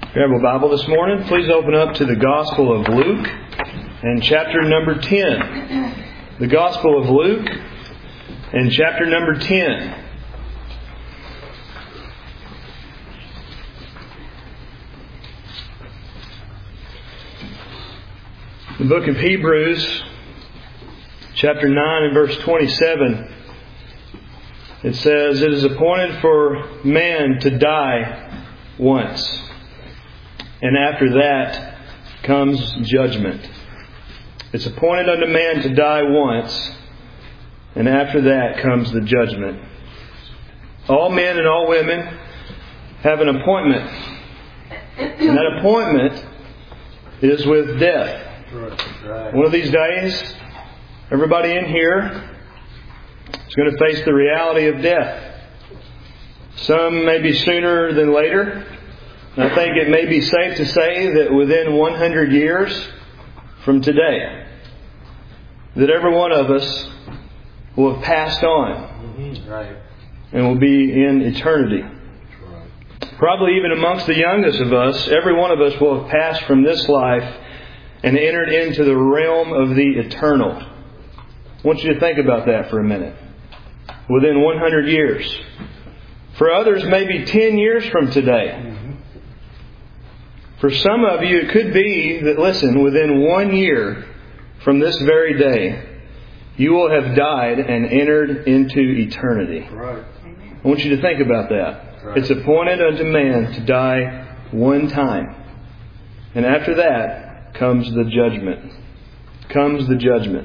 Grab a Bible this morning. Please open up to the Gospel of Luke and chapter number 10. The Gospel of Luke and chapter number 10. The book of Hebrews, chapter 9 and verse 27, it says, "It is appointed for man to die once, and after that comes judgment." It's appointed unto man to die once, and after that comes the judgment. All men and all women have an appointment, and that appointment is with death. Right. One of these days, everybody in here is going to face the reality of death. Some maybe sooner than later. And I think it may be safe to say that within 100 years from today, that every one of us will have passed on and will be in eternity. Probably even amongst the youngest of us, every one of us will have passed from this life and entered into the realm of the eternal. I want you to think about that for a minute. Within 100 years. For others, maybe 10 years from today. For some of you, it could be that, listen, within 1 year from this very day, you will have died and entered into eternity. Right. I want you to think about that. Right. It's appointed unto man to die one time. And after that comes the judgment. Comes the judgment.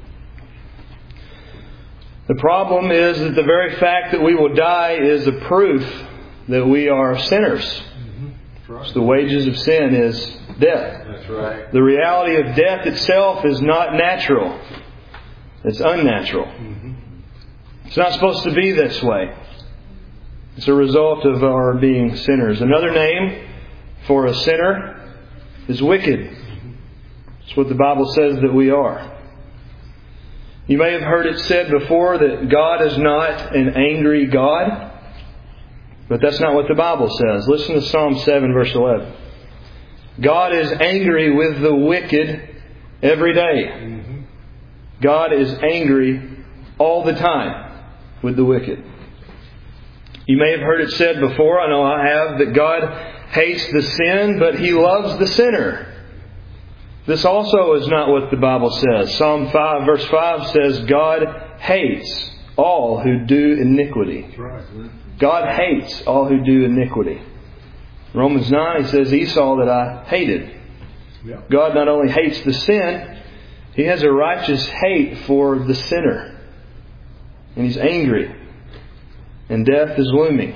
The problem is that the very fact that we will die is a proof that we are sinners. Right. So the wages of sin is death. That's right. The reality of death itself is not natural. It's unnatural. It's not supposed to be this way. It's a result of our being sinners. Another name for a sinner is wicked. It's what the Bible says that we are. You may have heard it said before that God is not an angry God. But that's not what the Bible says. Listen to Psalm 7 verse 11. God is angry with the wicked every day. God is angry all the time with the wicked. You may have heard it said before, I know I have, that God hates the sin, but He loves the sinner. This also is not what the Bible says. Psalm 5 verse 5 says, God hates all who do iniquity. That's right. God hates all who do iniquity. Romans 9 says, Esau that I hated. Yeah. God not only hates the sin, He has a righteous hate for the sinner. And He's angry. And death is looming.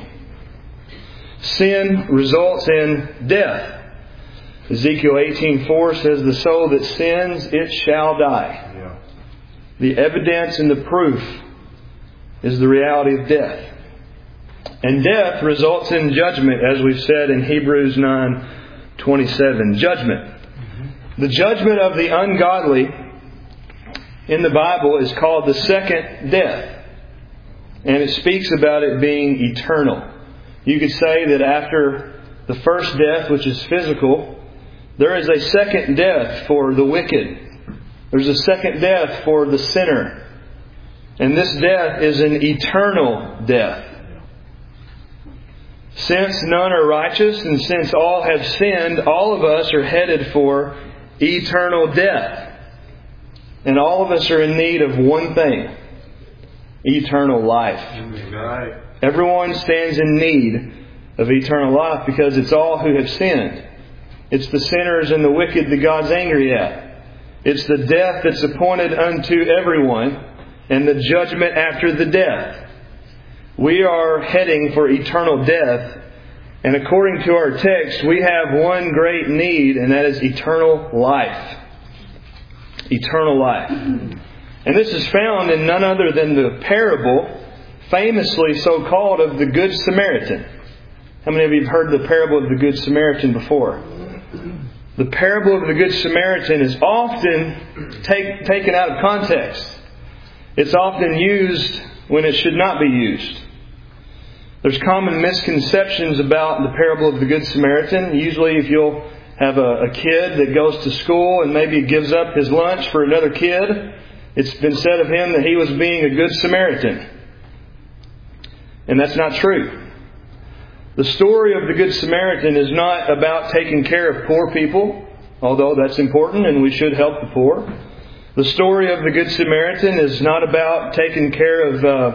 Sin results in death. Ezekiel 18:4 says, the soul that sins, it shall die. Yeah. The evidence and the proof is the reality of death. And death results in judgment, as we've said in Hebrews 9:27. Judgment. The judgment of the ungodly in the Bible is called the second death. And it speaks about it being eternal. You could say that after the first death, which is physical, there is a second death for the wicked. There's a second death for the sinner. And this death is an eternal death. Since none are righteous and since all have sinned, all of us are headed for eternal death. And all of us are in need of one thing: eternal life. Right. Everyone stands in need of eternal life because it's all who have sinned. It's the sinners and the wicked that God's angry at. It's the death that's appointed unto everyone and the judgment after the death. We are heading for eternal death. And according to our text, we have one great need, and that is eternal life. Eternal life. And this is found in none other than the parable, famously so called, of the Good Samaritan. How many of you have heard the parable of the Good Samaritan before? The parable of the Good Samaritan is often taken out of context. It's often used when it should not be used. There's common misconceptions about the parable of the Good Samaritan. Usually if you'll have a kid that goes to school and maybe gives up his lunch for another kid, it's been said of him that he was being a good Samaritan. And that's not true. The story of the Good Samaritan is not about taking care of poor people, although that's important and we should help the poor. The story of the Good Samaritan is not about taking care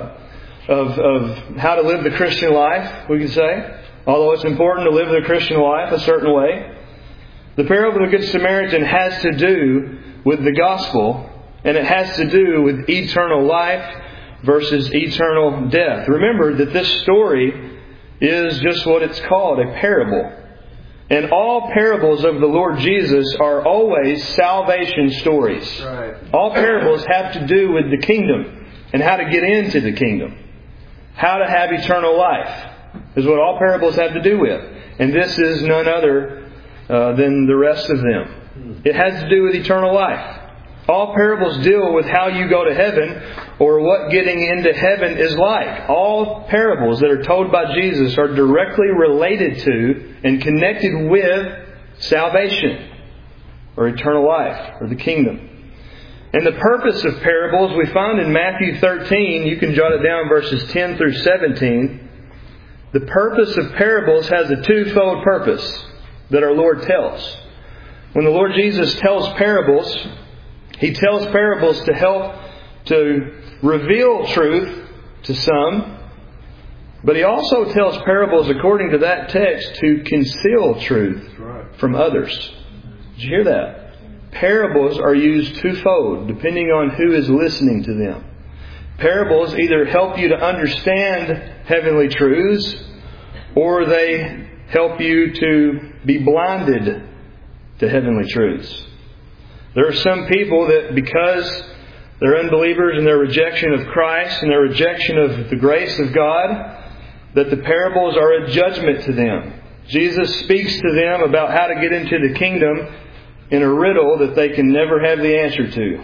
of how to live the Christian life, we can say, although it's important to live the Christian life a certain way. The parable of the Good Samaritan has to do with the gospel, and it has to do with eternal life versus eternal death. Remember that this story is just what it's called, a parable. And all parables of the Lord Jesus are always salvation stories. Right. All parables have to do with the kingdom and how to get into the kingdom. How to have eternal life is what all parables have to do with. And this is none other than the rest of them. It has to do with eternal life. All parables deal with how you go to heaven or what getting into heaven is like. All parables that are told by Jesus are directly related to and connected with salvation or eternal life or the kingdom. And the purpose of parables we find in Matthew 13. You can jot it down, verses 10 through 17. The purpose of parables has a twofold purpose that our Lord tells. When the Lord Jesus tells parables, He tells parables to help to reveal truth to some, but He also tells parables, according to that text, to conceal truth from others. Did you hear that? Parables are used twofold, depending on who is listening to them. Parables either help you to understand heavenly truths, or they help you to be blinded to heavenly truths. There are some people that, because they're unbelievers in their rejection of Christ and their rejection of the grace of God, that the parables are a judgment to them. Jesus speaks to them about how to get into the kingdom in a riddle that they can never have the answer to.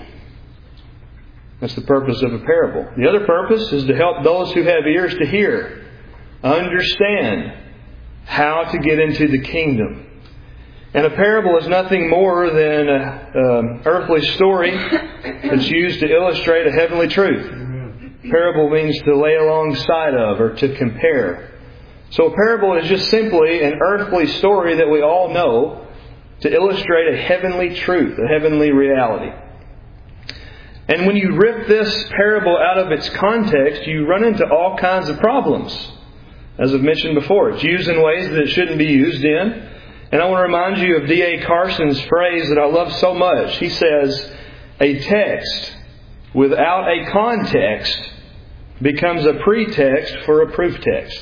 That's the purpose of a parable. The other purpose is to help those who have ears to hear understand how to get into the kingdom. And a parable is nothing more than an earthly story that's used to illustrate a heavenly truth. Parable means to lay alongside of or to compare. So a parable is just simply an earthly story that we all know to illustrate a heavenly truth, a heavenly reality. And when you rip this parable out of its context, you run into all kinds of problems. As I've mentioned before, it's used in ways that it shouldn't be used in. And I want to remind you of D.A. Carson's phrase that I love so much. He says, a text without a context becomes a pretext for a proof text.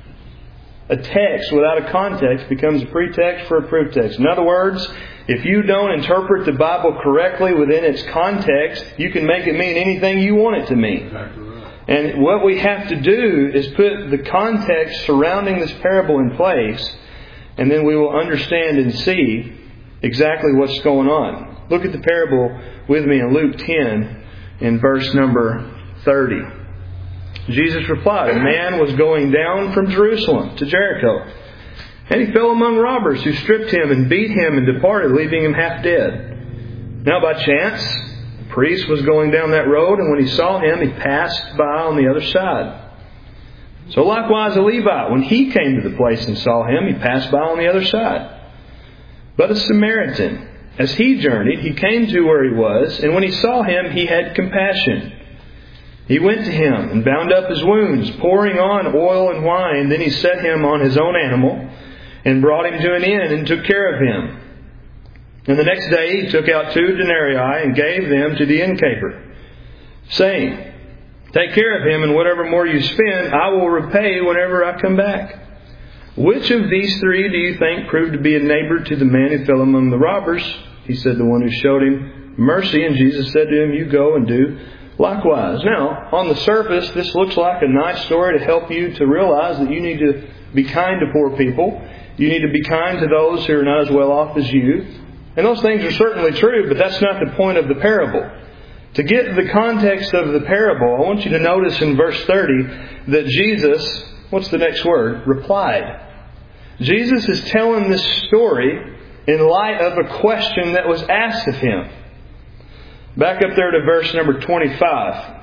A text without a context becomes a pretext for a proof text. In other words, if you don't interpret the Bible correctly within its context, you can make it mean anything you want it to mean. Exactly right. And what we have to do is put the context surrounding this parable in place, and then we will understand and see exactly what's going on. Look at the parable with me in Luke 10 in verse number 30. Jesus replied, a man was going down from Jerusalem to Jericho, and he fell among robbers who stripped him and beat him and departed, leaving him half dead. Now by chance, a priest was going down that road, and when he saw him, he passed by on the other side. So likewise a Levite, when he came to the place and saw him, he passed by on the other side. But a Samaritan, as he journeyed, he came to where he was, and when he saw him, he had compassion. He went to him and bound up his wounds, pouring on oil and wine. Then he set him on his own animal and brought him to an inn and took care of him. And the next day he took out 2 denarii and gave them to the innkeeper, saying, take care of him, and whatever more you spend, I will repay whenever I come back. Which of these 3 do you think proved to be a neighbor to the man who fell among the robbers? He said, the one who showed him mercy. And Jesus said to him, you go and do likewise. Now, on the surface, this looks like a nice story to help you to realize that you need to be kind to poor people. You need to be kind to those who are not as well off as you. And those things are certainly true, but that's not the point of the parable. To get the context of the parable, I want you to notice in verse 30 that Jesus what's the next word? Replied. Jesus is telling this story in light of a question that was asked of Him. Back up there to verse number 25.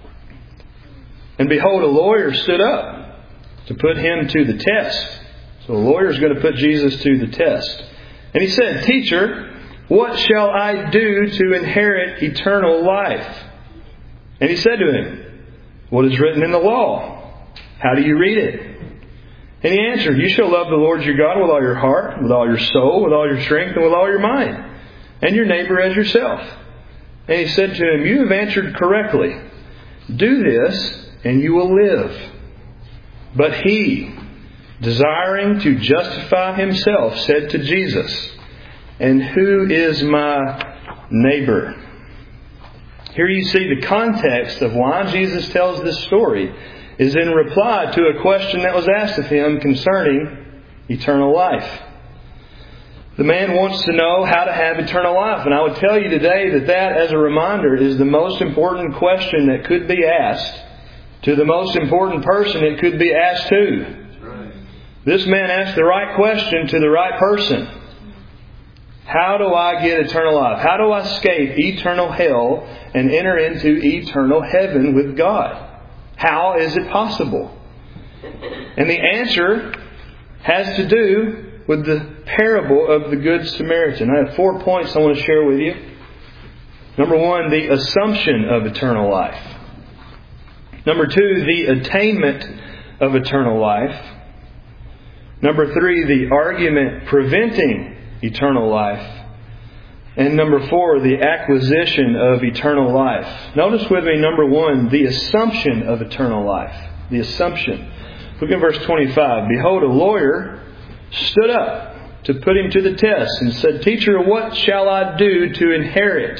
And behold, a lawyer stood up to put Him to the test. So a lawyer is going to put Jesus to the test. And he said, Teacher, what shall I do to inherit eternal life? And He said to him, What is written in the law? How do you read it? And he answered, You shall love the Lord your God with all your heart, with all your soul, with all your strength, and with all your mind, and your neighbor as yourself. And He said to him, You have answered correctly. Do this, and you will live. But he, desiring to justify himself, said to Jesus, And who is my neighbor? Here you see the context of why Jesus tells this story is in reply to a question that was asked of Him concerning eternal life. The man wants to know how to have eternal life. And I would tell you today that as a reminder, is the most important question that could be asked to the most important person it could be asked to. Right. This man asked the right question to the right person. How do I get eternal life? How do I escape eternal hell and enter into eternal heaven with God? How is it possible? And the answer has to do with the parable of the Good Samaritan. I have 4 points I want to share with you. Number 1, the assumption of eternal life. Number 2, the attainment of eternal life. Number 3, the argument preventing eternal life. And number 4, the acquisition of eternal life. Notice with me, number 1, the assumption of eternal life. The assumption. Look at verse 25. Behold, a lawyer stood up to put Him to the test and said, Teacher, what shall I do to inherit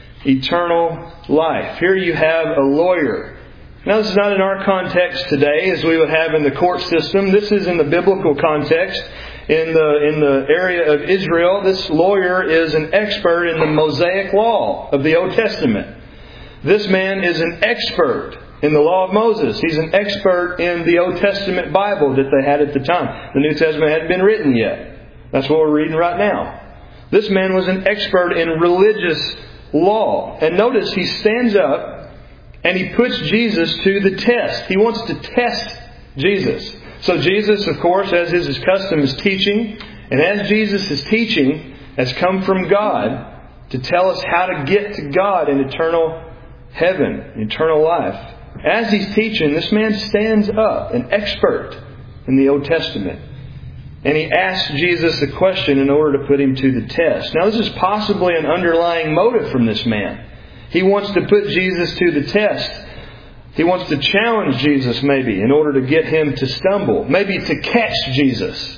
eternal life? Here you have a lawyer. Now, this is not in our context today as we would have in the court system. This is in the biblical context. In the area of Israel, this lawyer is an expert in the Mosaic law of the Old Testament. This man is an expert in the law of Moses. He's an expert in the Old Testament Bible that they had at the time. The New Testament hadn't been written yet. That's what we're reading right now. This man was an expert in religious law. And notice he stands up and he puts Jesus to the test. He wants to test Jesus. So Jesus, of course, as is His custom, is teaching. And as Jesus is teaching, has come from God to tell us how to get to God in eternal heaven, eternal life. As He's teaching, this man stands up, an expert in the Old Testament. And he asks Jesus a question in order to put him to the test. Now, this is possibly an underlying motive from this man. He wants to put Jesus to the test. He wants to challenge Jesus maybe in order to get him to stumble. Maybe to catch Jesus.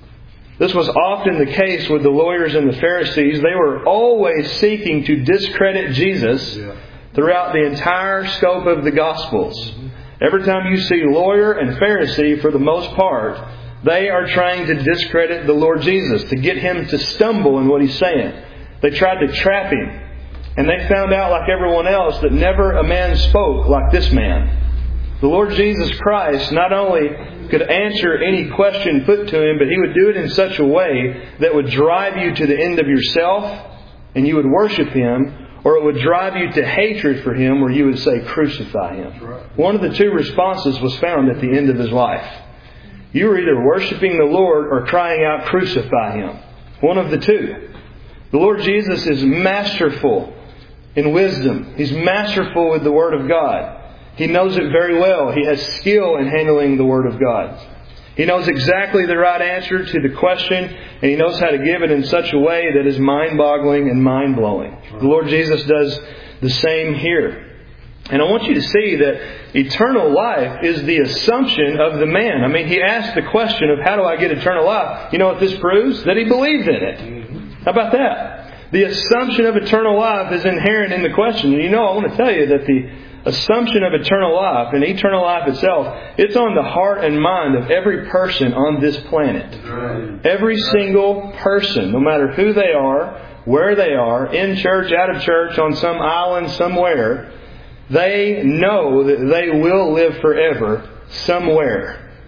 This was often the case with the lawyers and the Pharisees. They were always seeking to discredit Jesus throughout the entire scope of the Gospels. Every time you see lawyer and Pharisee, for the most part, they are trying to discredit the Lord Jesus, to get Him to stumble in what He's saying. They tried to trap Him. And they found out, like everyone else, that never a man spoke like this man. The Lord Jesus Christ not only could answer any question put to Him, but He would do it in such a way that would drive you to the end of yourself and you would worship Him, or it would drive you to hatred for Him where you would say, crucify Him. Right. One of the two responses was found at the end of His life. You were either worshiping the Lord or crying out, crucify Him. One of the two. The Lord Jesus is masterful in wisdom. He's masterful with the Word of God. He knows it very well. He has skill in handling the Word of God. He knows exactly the right answer to the question, and He knows how to give it in such a way that is mind-boggling and mind-blowing. The Lord Jesus does the same here. And I want you to see that eternal life is the assumption of the man. I mean, he asked the question of how do I get eternal life? You know what this proves? That he believed in it. How about that? The assumption of eternal life is inherent in the question. And I want to tell you that the assumption of eternal life and eternal life itself, it's on the heart and mind of every person on this planet. Right. Every single person, no matter who they are, where they are, in church, out of church, on some island somewhere, they know that they will live forever somewhere.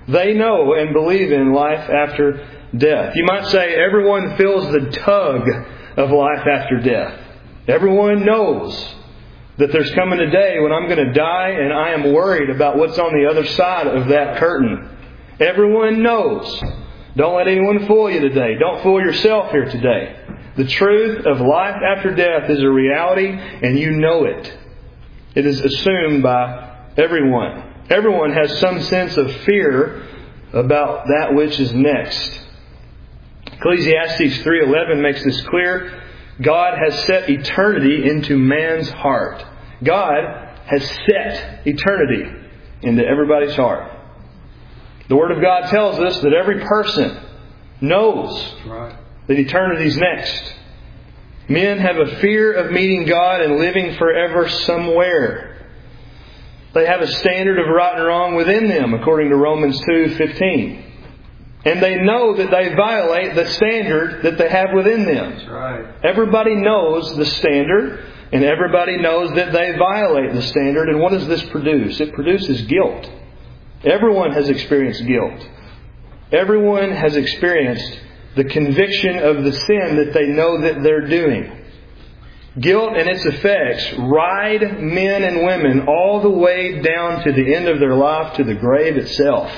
They know and believe in life after death. You might say everyone feels the tug of life after death. Everyone knows that there's coming a day when I'm going to die and I am worried about what's on the other side of that curtain. Everyone knows. Don't let anyone fool you today. Don't fool yourself here today. The truth of life after death is a reality, and you know it. It is assumed by everyone. Everyone has some sense of fear about that which is next. Ecclesiastes 3:11 makes this clear. God has set eternity into man's heart. God has set eternity into everybody's heart. The Word of God tells us that every person knows that eternity's next. Men have a fear of meeting God and living forever somewhere. They have a standard of right and wrong within them, according to Romans 2:15. And they know that they violate the standard that they have within them. That's right. Everybody knows the standard, and everybody knows that they violate the standard. And what does this produce? It produces guilt. Everyone has experienced guilt. Everyone has experienced the conviction of the sin that they know that they're doing. Guilt and its effects ride men and women all the way down to the end of their life, to the grave itself.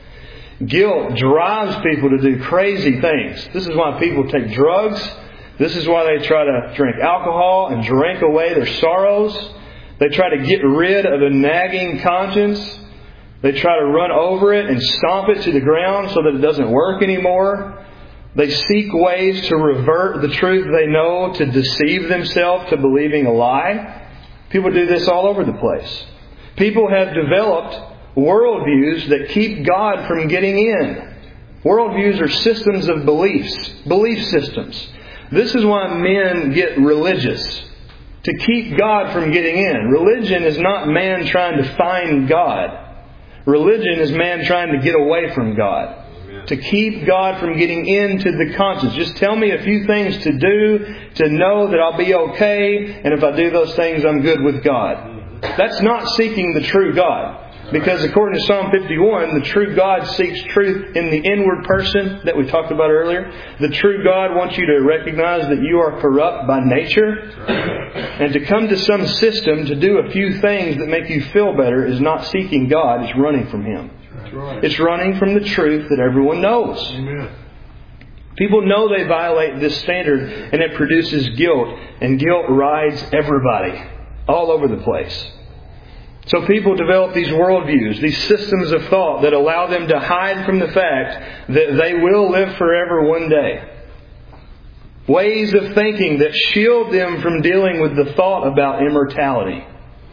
Guilt drives people to do crazy things. This is why people take drugs. This is why they try to drink alcohol and drink away their sorrows. They try to get rid of a nagging conscience. They try to run over it and stomp it to the ground so that it doesn't work anymore. They seek ways to revert the truth they know, to deceive themselves to believing a lie. People do this all over the place. People have developed worldviews that keep God from getting in. Worldviews are systems of beliefs, belief systems. This is why men get religious, to keep God from getting in. Religion is not man trying to find God. Religion is man trying to get away from God. To keep God from getting into the conscience. Just tell me a few things to do to know that I'll be okay, and if I do those things, I'm good with God. That's not seeking the true God. Because according to Psalm 51, the true God seeks truth in the inward person that we talked about earlier. The true God wants you to recognize that you are corrupt by nature. And to come to some system to do a few things that make you feel better is not seeking God, it's running from Him. It's running from the truth that everyone knows. Amen. People know they violate this standard, and it produces guilt. And guilt rides everybody all over the place. So people develop these worldviews, these systems of thought that allow them to hide from the fact that they will live forever one day. Ways of thinking that shield them from dealing with the thought about immortality.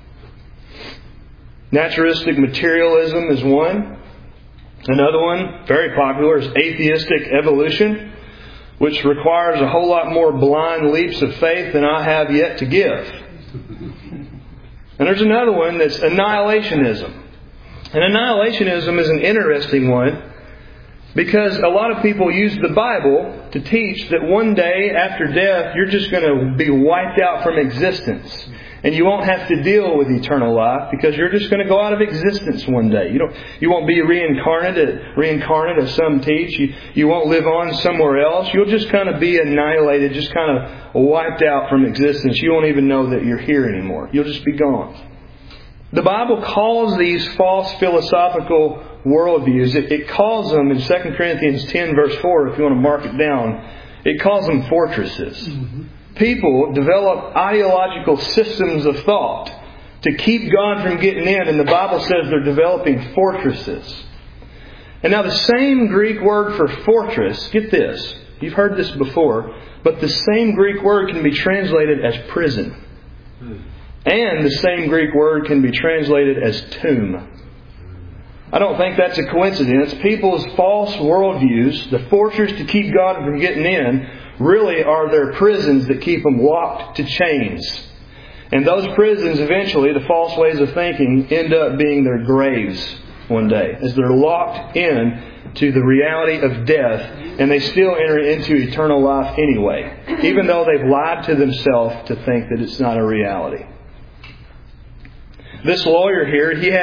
Naturalistic materialism is one. Another one, very popular, is atheistic evolution, which requires a whole lot more blind leaps of faith than I have yet to give. And there's another one that's annihilationism. And annihilationism is an interesting one because a lot of people use the Bible to teach that one day after death you're just going to be wiped out from existence. And you won't have to deal with eternal life because you're just going to go out of existence one day. You won't be reincarnate as some teach. You won't live on somewhere else. You'll just kind of be annihilated, just kind of wiped out from existence. You won't even know that you're here anymore. You'll just be gone. The Bible calls these false philosophical worldviews, it calls them in 2 Corinthians 10 verse 4, if you want to mark it down, it calls them fortresses. Mm-hmm. People develop ideological systems of thought to keep God from getting in, and the Bible says they're developing fortresses. And now the same Greek word for fortress, get this, you've heard this before, but the same Greek word can be translated as prison. And the same Greek word can be translated as tomb. I don't think that's a coincidence. People's false worldviews, the fortress to keep God from getting in, really are their prisons that keep them locked to chains. And those prisons eventually, the false ways of thinking, end up being their graves one day, as they're locked in to the reality of death, and they still enter into eternal life anyway, even though they've lied to themselves to think that it's not a reality. This lawyer here, he had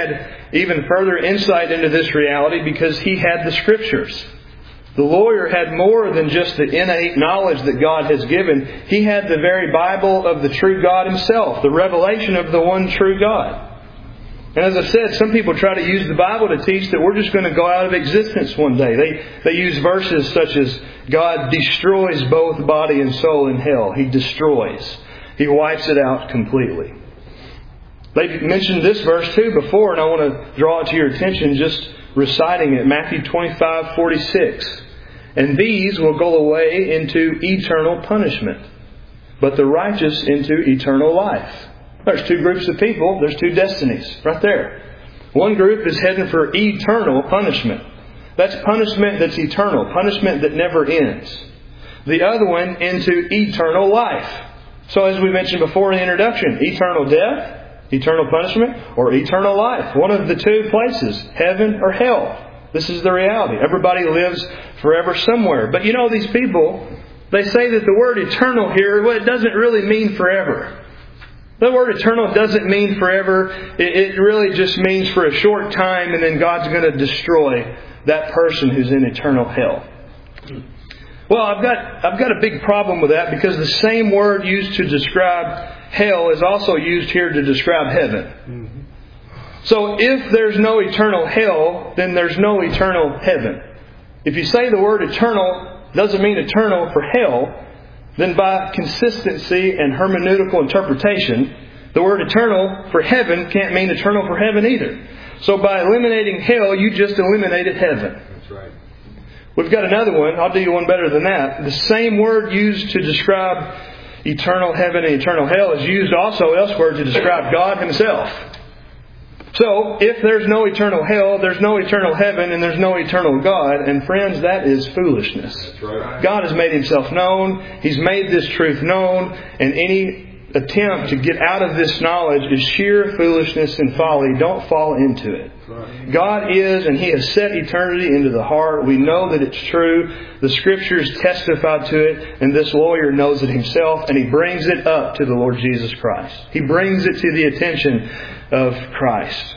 even further insight into this reality because he had the Scriptures. The lawyer had more than just the innate knowledge that God has given. He had the very Bible of the true God Himself, the revelation of the one true God. And as I said, some people try to use the Bible to teach that we're just going to go out of existence one day. They use verses such as God destroys both body and soul in hell. He destroys. He wipes it out completely. They mentioned this verse too before, and I want to draw it to your attention just reciting it. Matthew 25:46. And these will go away into eternal punishment, but the righteous into eternal life. There's two groups of people. There's two destinies right there. One group is heading for eternal punishment. That's punishment that's eternal. Punishment that never ends. The other one into eternal life. So as we mentioned before in the introduction, eternal death, eternal punishment, or eternal life. One of the two places, heaven or hell. This is the reality. Everybody lives forever somewhere. But these people, they say that the word eternal here, well, it doesn't really mean forever. The word eternal doesn't mean forever. It really just means for a short time, and then God's going to destroy that person who's in eternal hell. Well, I've got a big problem with that because the same word used to describe hell is also used here to describe heaven. Mm-hmm. So if there's no eternal hell, then there's no eternal heaven. If you say the word eternal doesn't mean eternal for hell, then by consistency and hermeneutical interpretation, the word eternal for heaven can't mean eternal for heaven either. So by eliminating hell, you just eliminated heaven. That's right. We've got another one. I'll do you one better than that. The same word used to describe eternal heaven and eternal hell is used also elsewhere to describe God Himself. So, if there's no eternal hell, there's no eternal heaven, and there's no eternal God. And friends, that is foolishness. That's right. God has made Himself known. He's made this truth known. And any attempt to get out of this knowledge is sheer foolishness and folly. Don't fall into it. Right. God is, and He has set eternity into the heart. We know that it's true. The Scriptures testify to it, and this lawyer knows it himself, and he brings it up to the Lord Jesus Christ. He brings it to the attention of Christ.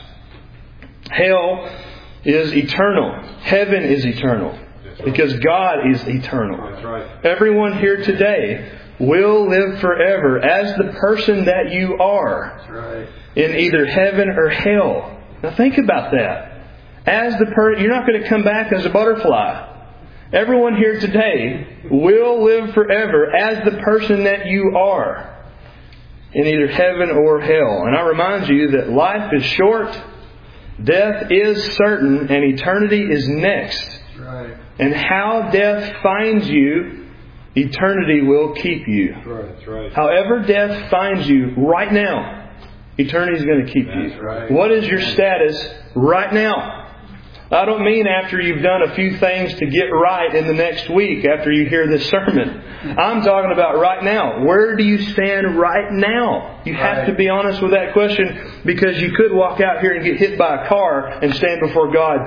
Hell is eternal. Heaven is eternal. Because God is eternal. That's right. Everyone here today will live forever as the person that you are. That's right. In either heaven or hell. Now think about that. You're not going to come back as a butterfly. Everyone here today will live forever as the person that you are in either heaven or hell. And I remind you that life is short, death is certain, and eternity is next. That's right. And how death finds you, eternity will keep you. That's right. However death finds you right now, eternity is going to keep you. That's right. What is your status right now? I don't mean after you've done a few things to get right in the next week after you hear this sermon. I'm talking about right now. Where do you stand right now? You have to be honest with that question because you could walk out here and get hit by a car and stand before God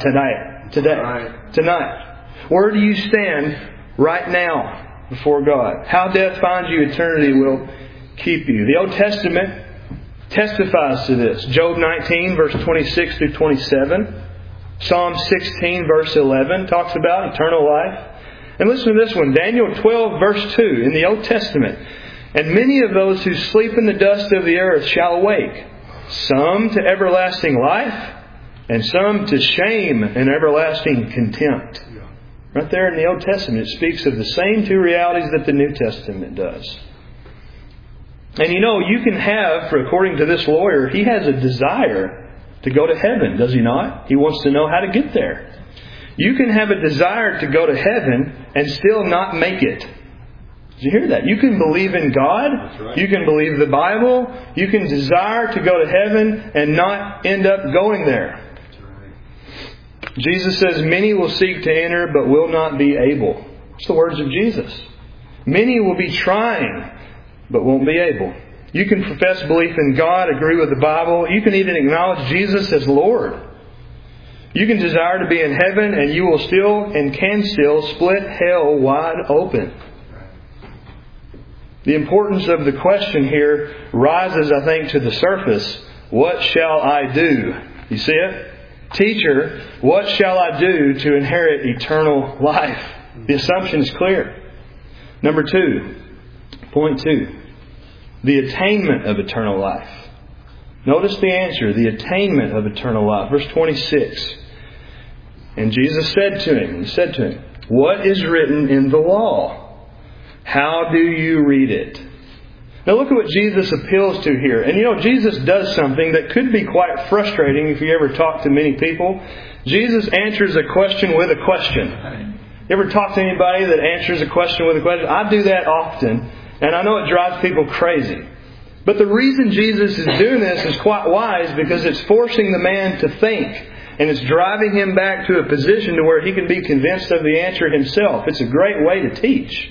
tonight. Where do you stand right now before God? How death finds you, eternity will keep you. The Old Testament testifies to this. Job 19, verse 26 through 27. Psalm 16, verse 11 talks about eternal life. And listen to this one. Daniel 12, verse 2 in the Old Testament. And many of those who sleep in the dust of the earth shall awake. Some to everlasting life, and some to shame and everlasting contempt. Right there in the Old Testament, it speaks of the same two realities that the New Testament does. And you can have, according to this lawyer, he has a desire to go to heaven, does he not? He wants to know how to get there. You can have a desire to go to heaven and still not make it. Did you hear that? You can believe in God. Right. You can believe the Bible. You can desire to go to heaven and not end up going there. Right. Jesus says, many will seek to enter but will not be able. That's the words of Jesus. Many will be trying but won't be able. You can profess belief in God, agree with the Bible. You can even acknowledge Jesus as Lord. You can desire to be in heaven, and you will still and can still split hell wide open. The importance of the question here rises, I think, to the surface. What shall I do? You see it? Teacher, what shall I do to inherit eternal life? The assumption is clear. Number 2, point 2, the attainment of eternal life. Notice the answer, the attainment of eternal life. Verse 26. And Jesus said to him, what is written in the law? How do you read it? Now look at what Jesus appeals to here. And Jesus does something that could be quite frustrating if you ever talk to many people. Jesus answers a question with a question. You ever talk to anybody that answers a question with a question? I do that often, and I know it drives people crazy. But the reason Jesus is doing this is quite wise, because it's forcing the man to think. And it's driving him back to a position to where he can be convinced of the answer himself. It's a great way to teach.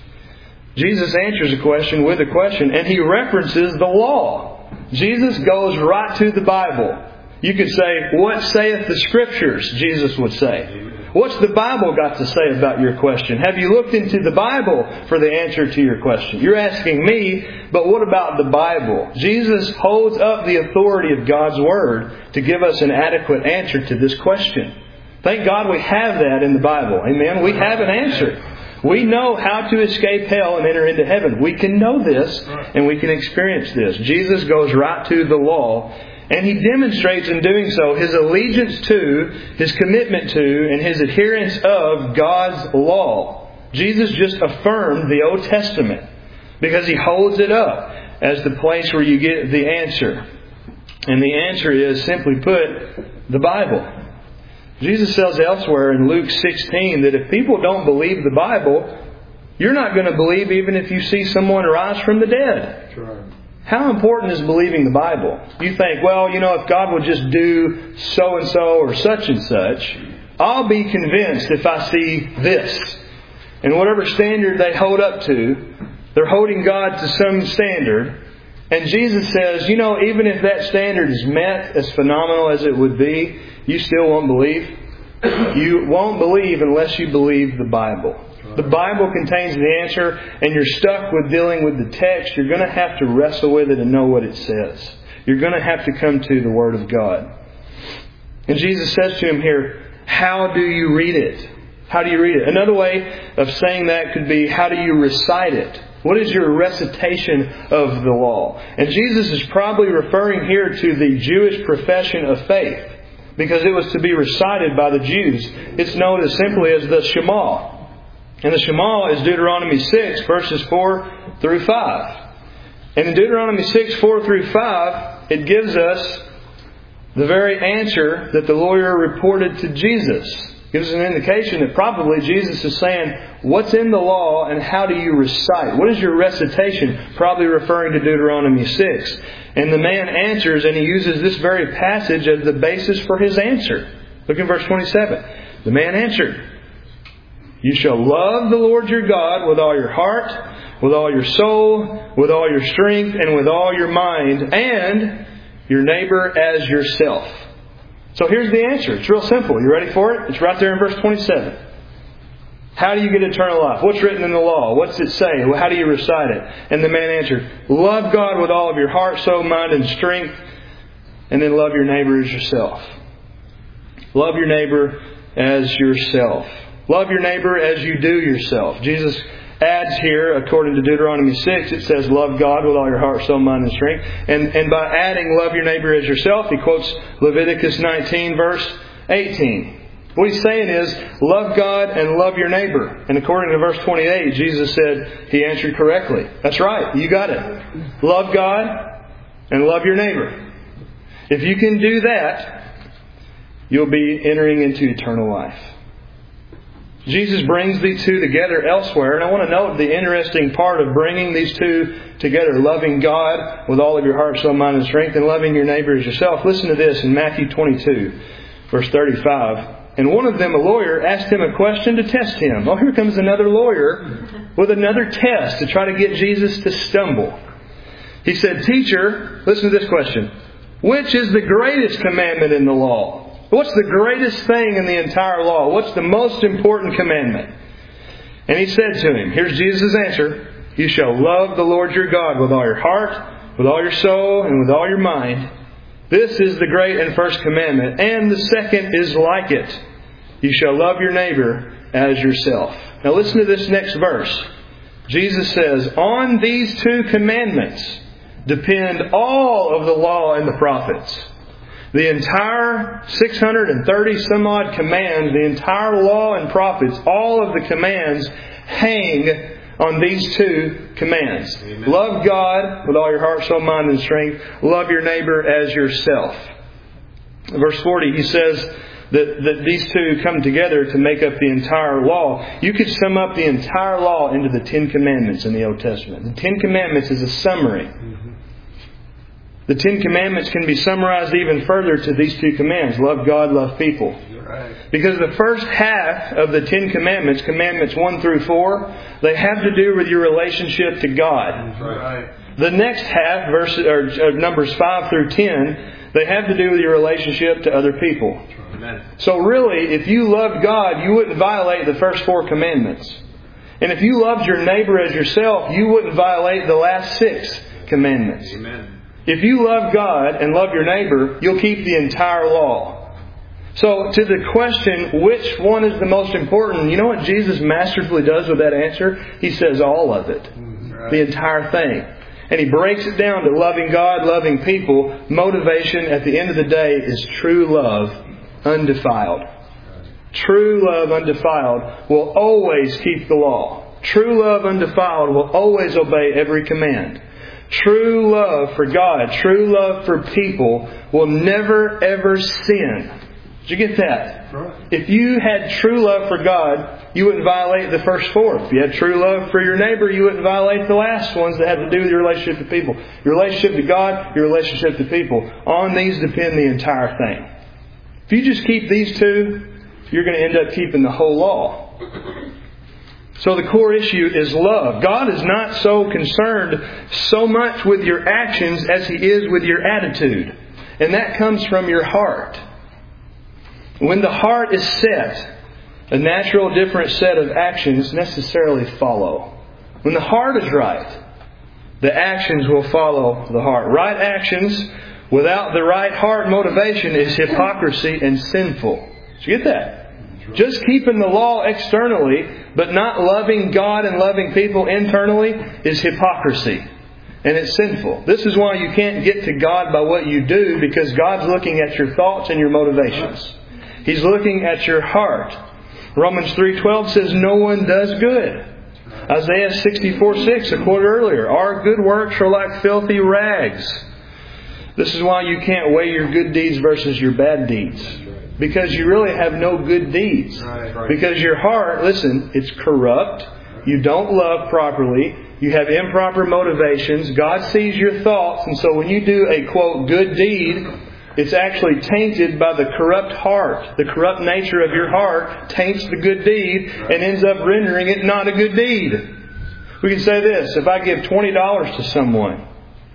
Jesus answers a question with a question, and He references the law. Jesus goes right to the Bible. You could say, what saith the Scriptures? Jesus would say. What's the Bible got to say about your question? Have you looked into the Bible for the answer to your question? You're asking me, but what about the Bible? Jesus holds up the authority of God's Word to give us an adequate answer to this question. Thank God we have that in the Bible. Amen. We have an answer. We know how to escape hell and enter into heaven. We can know this and we can experience this. Jesus goes right to the law, and He demonstrates in doing so His allegiance to, His commitment to, and His adherence of God's law. Jesus just affirmed the Old Testament because He holds it up as the place where you get the answer. And the answer is, simply put, the Bible. Jesus says elsewhere in Luke 16 that if people don't believe the Bible, you're not going to believe even if you see someone rise from the dead. That's right. How important is believing the Bible? You think, well, if God would just do so-and-so or such and such, I'll be convinced if I see this. And whatever standard they hold up to, they're holding God to some standard. And Jesus says, even if that standard is met, as phenomenal as it would be, you still won't believe. You won't believe unless you believe the Bible. The Bible contains the answer, and you're stuck with dealing with the text. You're going to have to wrestle with it and know what it says. You're going to have to come to the Word of God. And Jesus says to him here, how do you read it? How do you read it? Another way of saying that could be, how do you recite it? What is your recitation of the law? And Jesus is probably referring here to the Jewish profession of faith, because it was to be recited by the Jews. It's known as simply as the Shema. And the Shema is Deuteronomy 6, verses 4 through 5. And in Deuteronomy 6, 4 through 5, it gives us the very answer that the lawyer reported to Jesus. It gives us an indication that probably Jesus is saying, what's in the law and how do you recite? What is your recitation? Probably referring to Deuteronomy 6. And the man answers, and he uses this very passage as the basis for his answer. Look in verse 27. The man answered, you shall love the Lord your God with all your heart, with all your soul, with all your strength, and with all your mind, and your neighbor as yourself. So here's the answer. It's real simple. You ready for it? It's right there in verse 27. How do you get eternal life? What's written in the law? What's it say? How do you recite it? And the man answered, love God with all of your heart, soul, mind, and strength, and then love your neighbor as yourself. Love your neighbor as yourself. Love your neighbor as you do yourself. Jesus adds here, according to Deuteronomy 6, it says, love God with all your heart, soul, mind, and strength. And by adding love your neighbor as yourself, he quotes Leviticus 19, verse 18. What he's saying is, love God and love your neighbor. And according to verse 28, Jesus said, he answered correctly. That's right, you got it. Love God and love your neighbor. If you can do that, you'll be entering into eternal life. Jesus brings these two together elsewhere. And I want to note the interesting part of bringing these two together. Loving God with all of your heart, soul, mind, and strength, and loving your neighbor as yourself. Listen to this in Matthew 22, verse 35. And one of them, a lawyer, asked him a question to test him. Oh, here comes another lawyer with another test to try to get Jesus to stumble. He said, Teacher, listen to this question. Which is the greatest commandment in the law? What's the greatest thing in the entire law? What's the most important commandment? And he said to him, here's Jesus' answer. You shall love the Lord your God with all your heart, with all your soul, and with all your mind, This is the great and first commandment, and the second is like it. You shall love your neighbor as yourself. Now listen to this next verse. Jesus says, on these two commandments depend all of the law and the prophets. The entire 630 some odd commands, the entire law and prophets, all of the commands hang on these two commands. Amen. Love God with all your heart, soul, mind, and strength. Love your neighbor as yourself. Verse 40, he says that these two come together to make up the entire law. You could sum up the entire law into the 10 Commandments in the Old Testament. The 10 Commandments is a summary. The 10 Commandments can be summarized even further to these two commands. Love God, love people. Right. Because the first half of the 10 Commandments, Commandments 1 through 4, they have to do with your relationship to God. Right. The next half, Numbers 5 through 10, they have to do with your relationship to other people. Amen. So really, if you loved God, you wouldn't violate the first 4 commandments. And if you loved your neighbor as yourself, you wouldn't violate the last 6 commandments. Amen. If you love God and love your neighbor, you'll keep the entire law. So to the question, which one is the most important? You know what Jesus masterfully does with that answer? He says all of it. Right. The entire thing. And He breaks it down to loving God, loving people. Motivation at the end of the day is true love, undefiled. True love undefiled will always keep the law. True love undefiled will always obey every command. True love for God, true love for people will never ever sin. Did you get that? Right. If you had true love for God, you wouldn't violate the first 4. If you had true love for your neighbor, you wouldn't violate the last ones that had to do with your relationship to people. Your relationship to God, your relationship to people. On these depend the entire thing. If you just keep these two, you're going to end up keeping the whole law. So the core issue is love. God is not so concerned so much with your actions as He is with your attitude. And that comes from your heart. When the heart is set, a natural different set of actions necessarily follow. When the heart is right, the actions will follow the heart. Right actions without the right heart motivation is hypocrisy and sinful. Did you get that? Just keeping the law externally, but not loving God and loving people internally is hypocrisy. And it's sinful. This is why you can't get to God by what you do, because God's looking at your thoughts and your motivations. He's looking at your heart. Romans 3:12 says, no one does good. Isaiah 64:6, a quote earlier, our good works are like filthy rags. This is why you can't weigh your good deeds versus your bad deeds. Because you really have no good deeds. Right. Because your heart, listen, it's corrupt. You don't love properly. You have improper motivations. God sees your thoughts. And so when you do a, quote, good deed, it's actually tainted by the corrupt heart. The corrupt nature of your heart taints the good deed and ends up rendering it not a good deed. We can say this. If I give $20 to someone,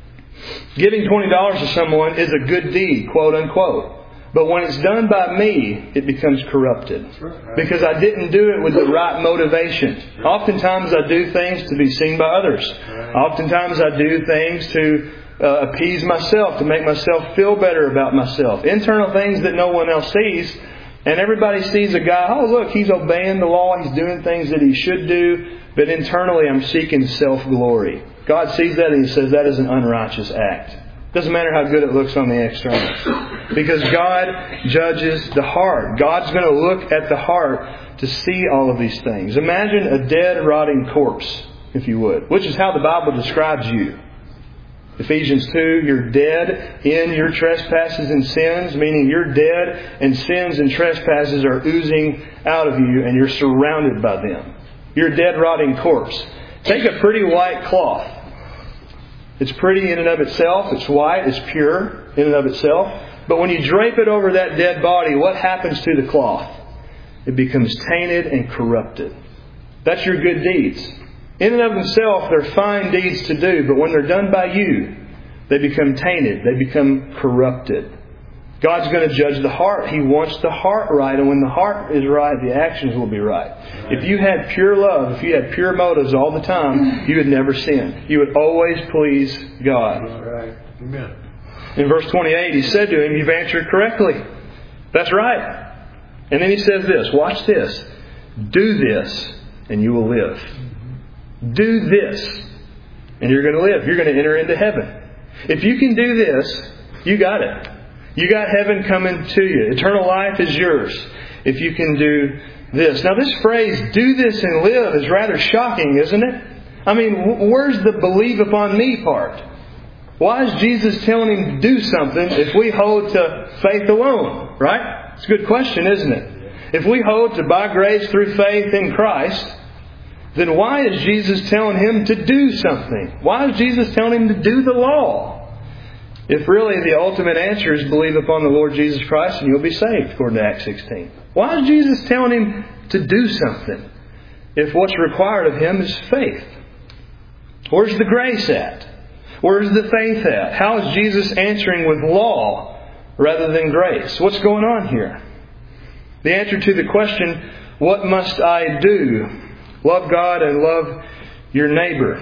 giving $20 to someone is a good deed, quote unquote. But when it's done by me, it becomes corrupted. Because I didn't do it with the right motivation. Oftentimes I do things to be seen by others. Oftentimes I do things to appease myself, to make myself feel better about myself. Internal things that no one else sees. And everybody sees a guy, oh look, he's obeying the law, he's doing things that he should do. But internally I'm seeking self-glory. God sees that and He says that is an unrighteous act. Doesn't matter how good it looks on the external. Because God judges the heart. God's going to look at the heart to see all of these things. Imagine a dead, rotting corpse, if you would. Which is how the Bible describes you. Ephesians 2, you're dead in your trespasses and sins, meaning you're dead and sins and trespasses are oozing out of you and you're surrounded by them. You're a dead, rotting corpse. Take a pretty white cloth. It's pretty in and of itself. It's white. It's pure in and of itself. But when you drape it over that dead body, what happens to the cloth? It becomes tainted and corrupted. That's your good deeds. In and of themselves, they're fine deeds to do. But when they're done by you, they become tainted. They become corrupted. God's going to judge the heart. He wants the heart right. And when the heart is right, the actions will be right. If you had pure love, if you had pure motives all the time, you would never sin. You would always please God. Right. Amen. In verse 28, He said to him, "You've answered correctly." That's right. And then He says this. Watch this. "Do this, and you will live." Do this, and you're going to live. You're going to enter into heaven. If you can do this, you got it. You got heaven coming to you. Eternal life is yours if you can do this. Now this phrase, "do this and live," is rather shocking, isn't it? I mean, where's the "believe upon me" part? Why is Jesus telling him to do something if we hold to faith alone? Right? It's a good question, isn't it? If we hold to by grace through faith in Christ, then why is Jesus telling him to do something? Why is Jesus telling him to do the law? If really the ultimate answer is believe upon the Lord Jesus Christ and you'll be saved, according to Acts 16. Why is Jesus telling him to do something if what's required of him is faith? Where's the grace at? Where's the faith at? How is Jesus answering with law rather than grace? What's going on here? The answer to the question, "What must I do?" Love God and love your neighbor.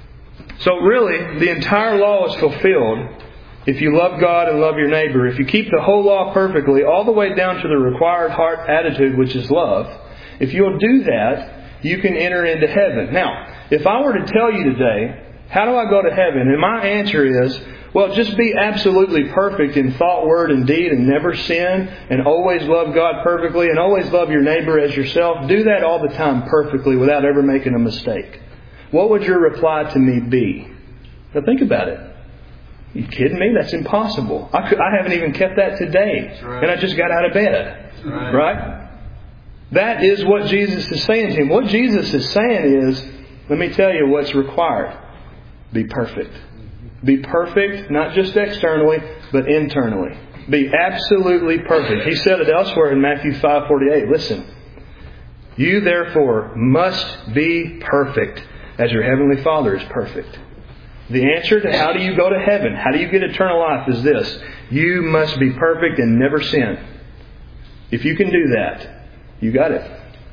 So really, the entire law is fulfilled if you love God and love your neighbor. If you keep the whole law perfectly, all the way down to the required heart attitude, which is love, if you'll do that, you can enter into heaven. Now, if I were to tell you today, how do I go to heaven? And my answer is, well, just be absolutely perfect in thought, word, and deed, and never sin, and always love God perfectly, and always love your neighbor as yourself. Do that all the time perfectly without ever making a mistake. What would your reply to me be? Now think about it. You kidding me? That's impossible. I haven't even kept that today. Right. And I just got out of bed. Right? That is what Jesus is saying to him. What Jesus is saying is, let me tell you what's required. Be perfect. Be perfect, not just externally, but internally. Be absolutely perfect. He said it elsewhere in Matthew 5:48. Listen. "You therefore must be perfect as your heavenly Father is perfect." The answer to how do you go to heaven, how do you get eternal life is this. You must be perfect and never sin. If you can do that, you got it.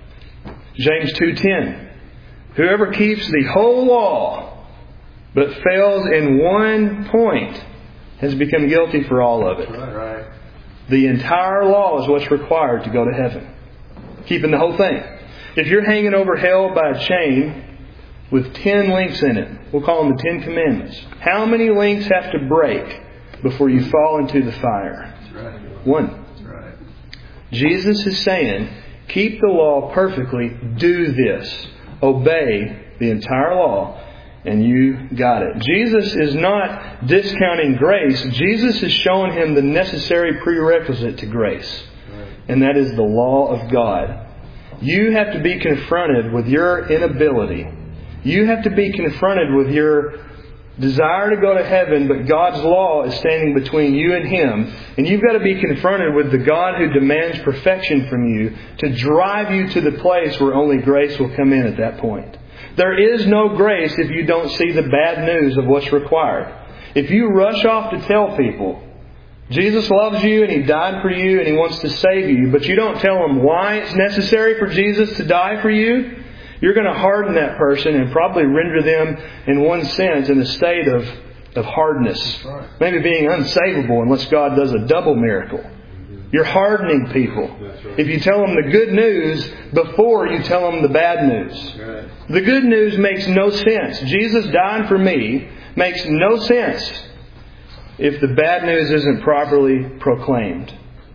James 2:10. "Whoever keeps the whole law but fails in one point has become guilty for all of it." Right. The entire law is what's required to go to heaven. Keeping the whole thing. If you're hanging over hell by a chain with 10 links in it, we'll call them the 10 Commandments. How many links have to break before you fall into the fire? That's right. One. That's right. Jesus is saying, keep the law perfectly, do this. Obey the entire law, and you got it. Jesus is not discounting grace. Jesus is showing him the necessary prerequisite to grace. And that is the law of God. You have to be confronted with your inability. You have to be confronted with your desire to go to heaven, but God's law is standing between you and Him. And you've got to be confronted with the God who demands perfection from you to drive you to the place where only grace will come in at that point. There is no grace if you don't see the bad news of what's required. If you rush off to tell people, Jesus loves you and He died for you and He wants to save you, but you don't tell them why it's necessary for Jesus to die for you, you're going to harden that person and probably render them, in one sense, in a state of hardness. Right. Maybe being unsavable unless God does a double miracle. You're hardening people. Right. If you tell them the good news before you tell them the bad news. Right. The good news makes no sense. Jesus died for me makes no sense if the bad news isn't properly proclaimed.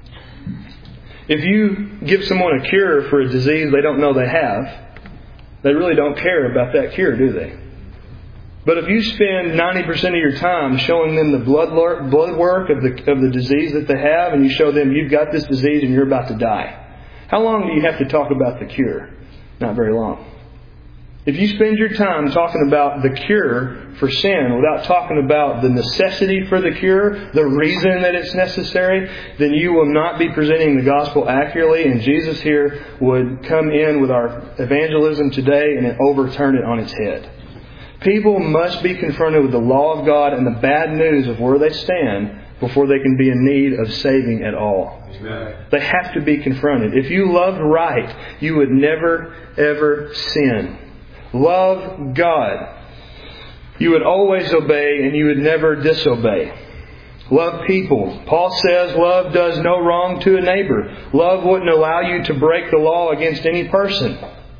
If you give someone a cure for a disease they don't know they have, they really don't care about that cure, do they? But if you spend 90% of your time showing them the blood work of the disease that they have, and you show them you've got this disease and you're about to die, how long do you have to talk about the cure? Not very long. If you spend your time talking about the cure for sin without talking about the necessity for the cure, the reason that it's necessary, then you will not be presenting the gospel accurately. And Jesus here would come in with our evangelism today and overturn it on its head. People must be confronted with the law of God and the bad news of where they stand before they can be in need of saving at all. Amen. They have to be confronted. If you loved right, you would never, ever sin. Love God. You would always obey and you would never disobey. Love people. Paul says love does no wrong to a neighbor. Love wouldn't allow you to break the law against any person.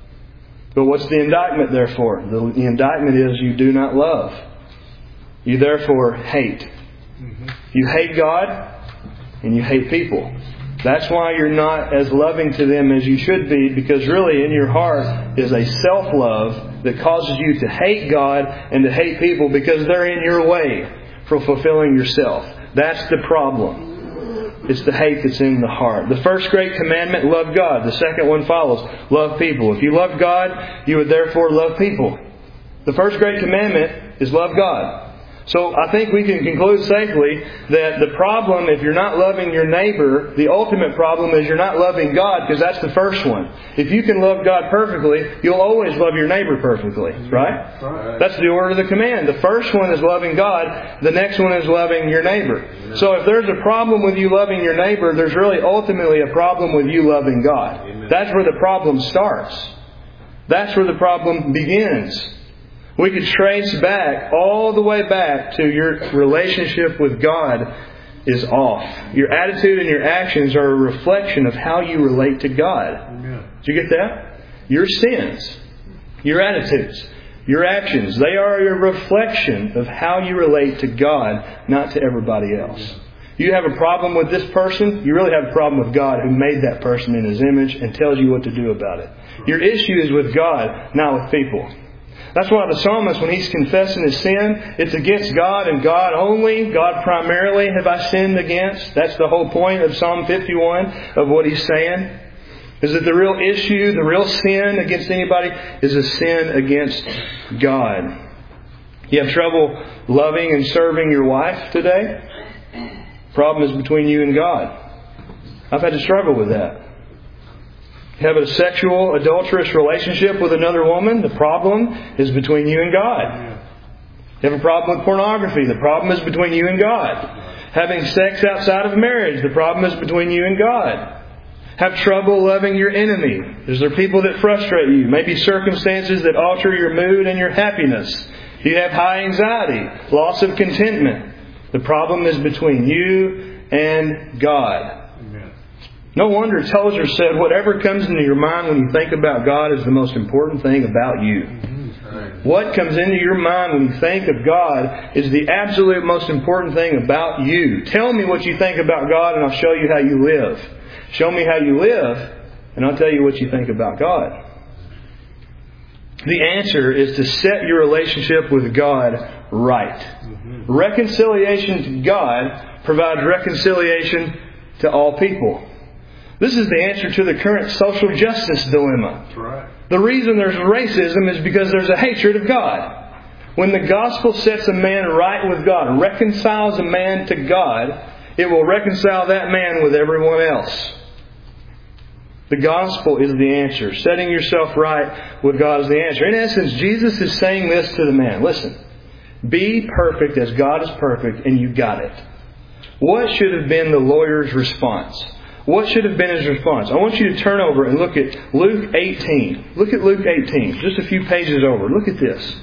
But what's the indictment therefore? The indictment is you do not love. You therefore hate. You hate God and you hate people. That's why you're not as loving to them as you should be, because really in your heart is a self-love that causes you to hate God and to hate people because they're in your way for fulfilling yourself. That's the problem. It's the hate that's in the heart. The first great commandment, love God. The second one follows, love people. If you love God, you would therefore love people. The first great commandment is love God. So I think we can conclude safely that the problem, if you're not loving your neighbor, the ultimate problem is you're not loving God, because that's the first one. If you can love God perfectly, you'll always love your neighbor perfectly. Right? That's the order of the command. The first one is loving God. The next one is loving your neighbor. So if there's a problem with you loving your neighbor, there's really ultimately a problem with you loving God. That's where the problem starts. That's where the problem begins. We could trace back, all the way back to your relationship with God is off. Your attitude and your actions are a reflection of how you relate to God. Amen. Did you get that? Your sins, your attitudes, your actions, they are a reflection of how you relate to God, not to everybody else. You have a problem with this person, you really have a problem with God who made that person in His image and tells you what to do about it. Your issue is with God, not with people. That's why the psalmist, when he's confessing his sin, it's against God and God only. God primarily have I sinned against. That's the whole point of Psalm 51 of what he's saying. Is that the real issue, the real sin against anybody is a sin against God. You have trouble loving and serving your wife today? Problem is between you and God. I've had to struggle with that. You have a sexual, adulterous relationship with another woman, the problem is between you and God. You have a problem with pornography, the problem is between you and God. Having sex outside of marriage, the problem is between you and God. Have trouble loving your enemy. Is there people that frustrate you? Maybe circumstances that alter your mood and your happiness. You have high anxiety, loss of contentment. The problem is between you and God. No wonder Tozer said, whatever comes into your mind when you think about God is the most important thing about you. What comes into your mind when you think of God is the absolute most important thing about you. Tell me what you think about God and I'll show you how you live. Show me how you live and I'll tell you what you think about God. The answer is to set your relationship with God right. Reconciliation to God provides reconciliation to all people. This is the answer to the current social justice dilemma. That's right. The reason there's racism is because there's a hatred of God. When the gospel sets a man right with God, reconciles a man to God, it will reconcile that man with everyone else. The gospel is the answer. Setting yourself right with God is the answer. In essence, Jesus is saying this to the man. Listen, be perfect as God is perfect, and you got it. What should have been the lawyer's response? What should have been his response? I want you to turn over and look at Luke 18. Look at Luke 18. Just a few pages over. Look at this.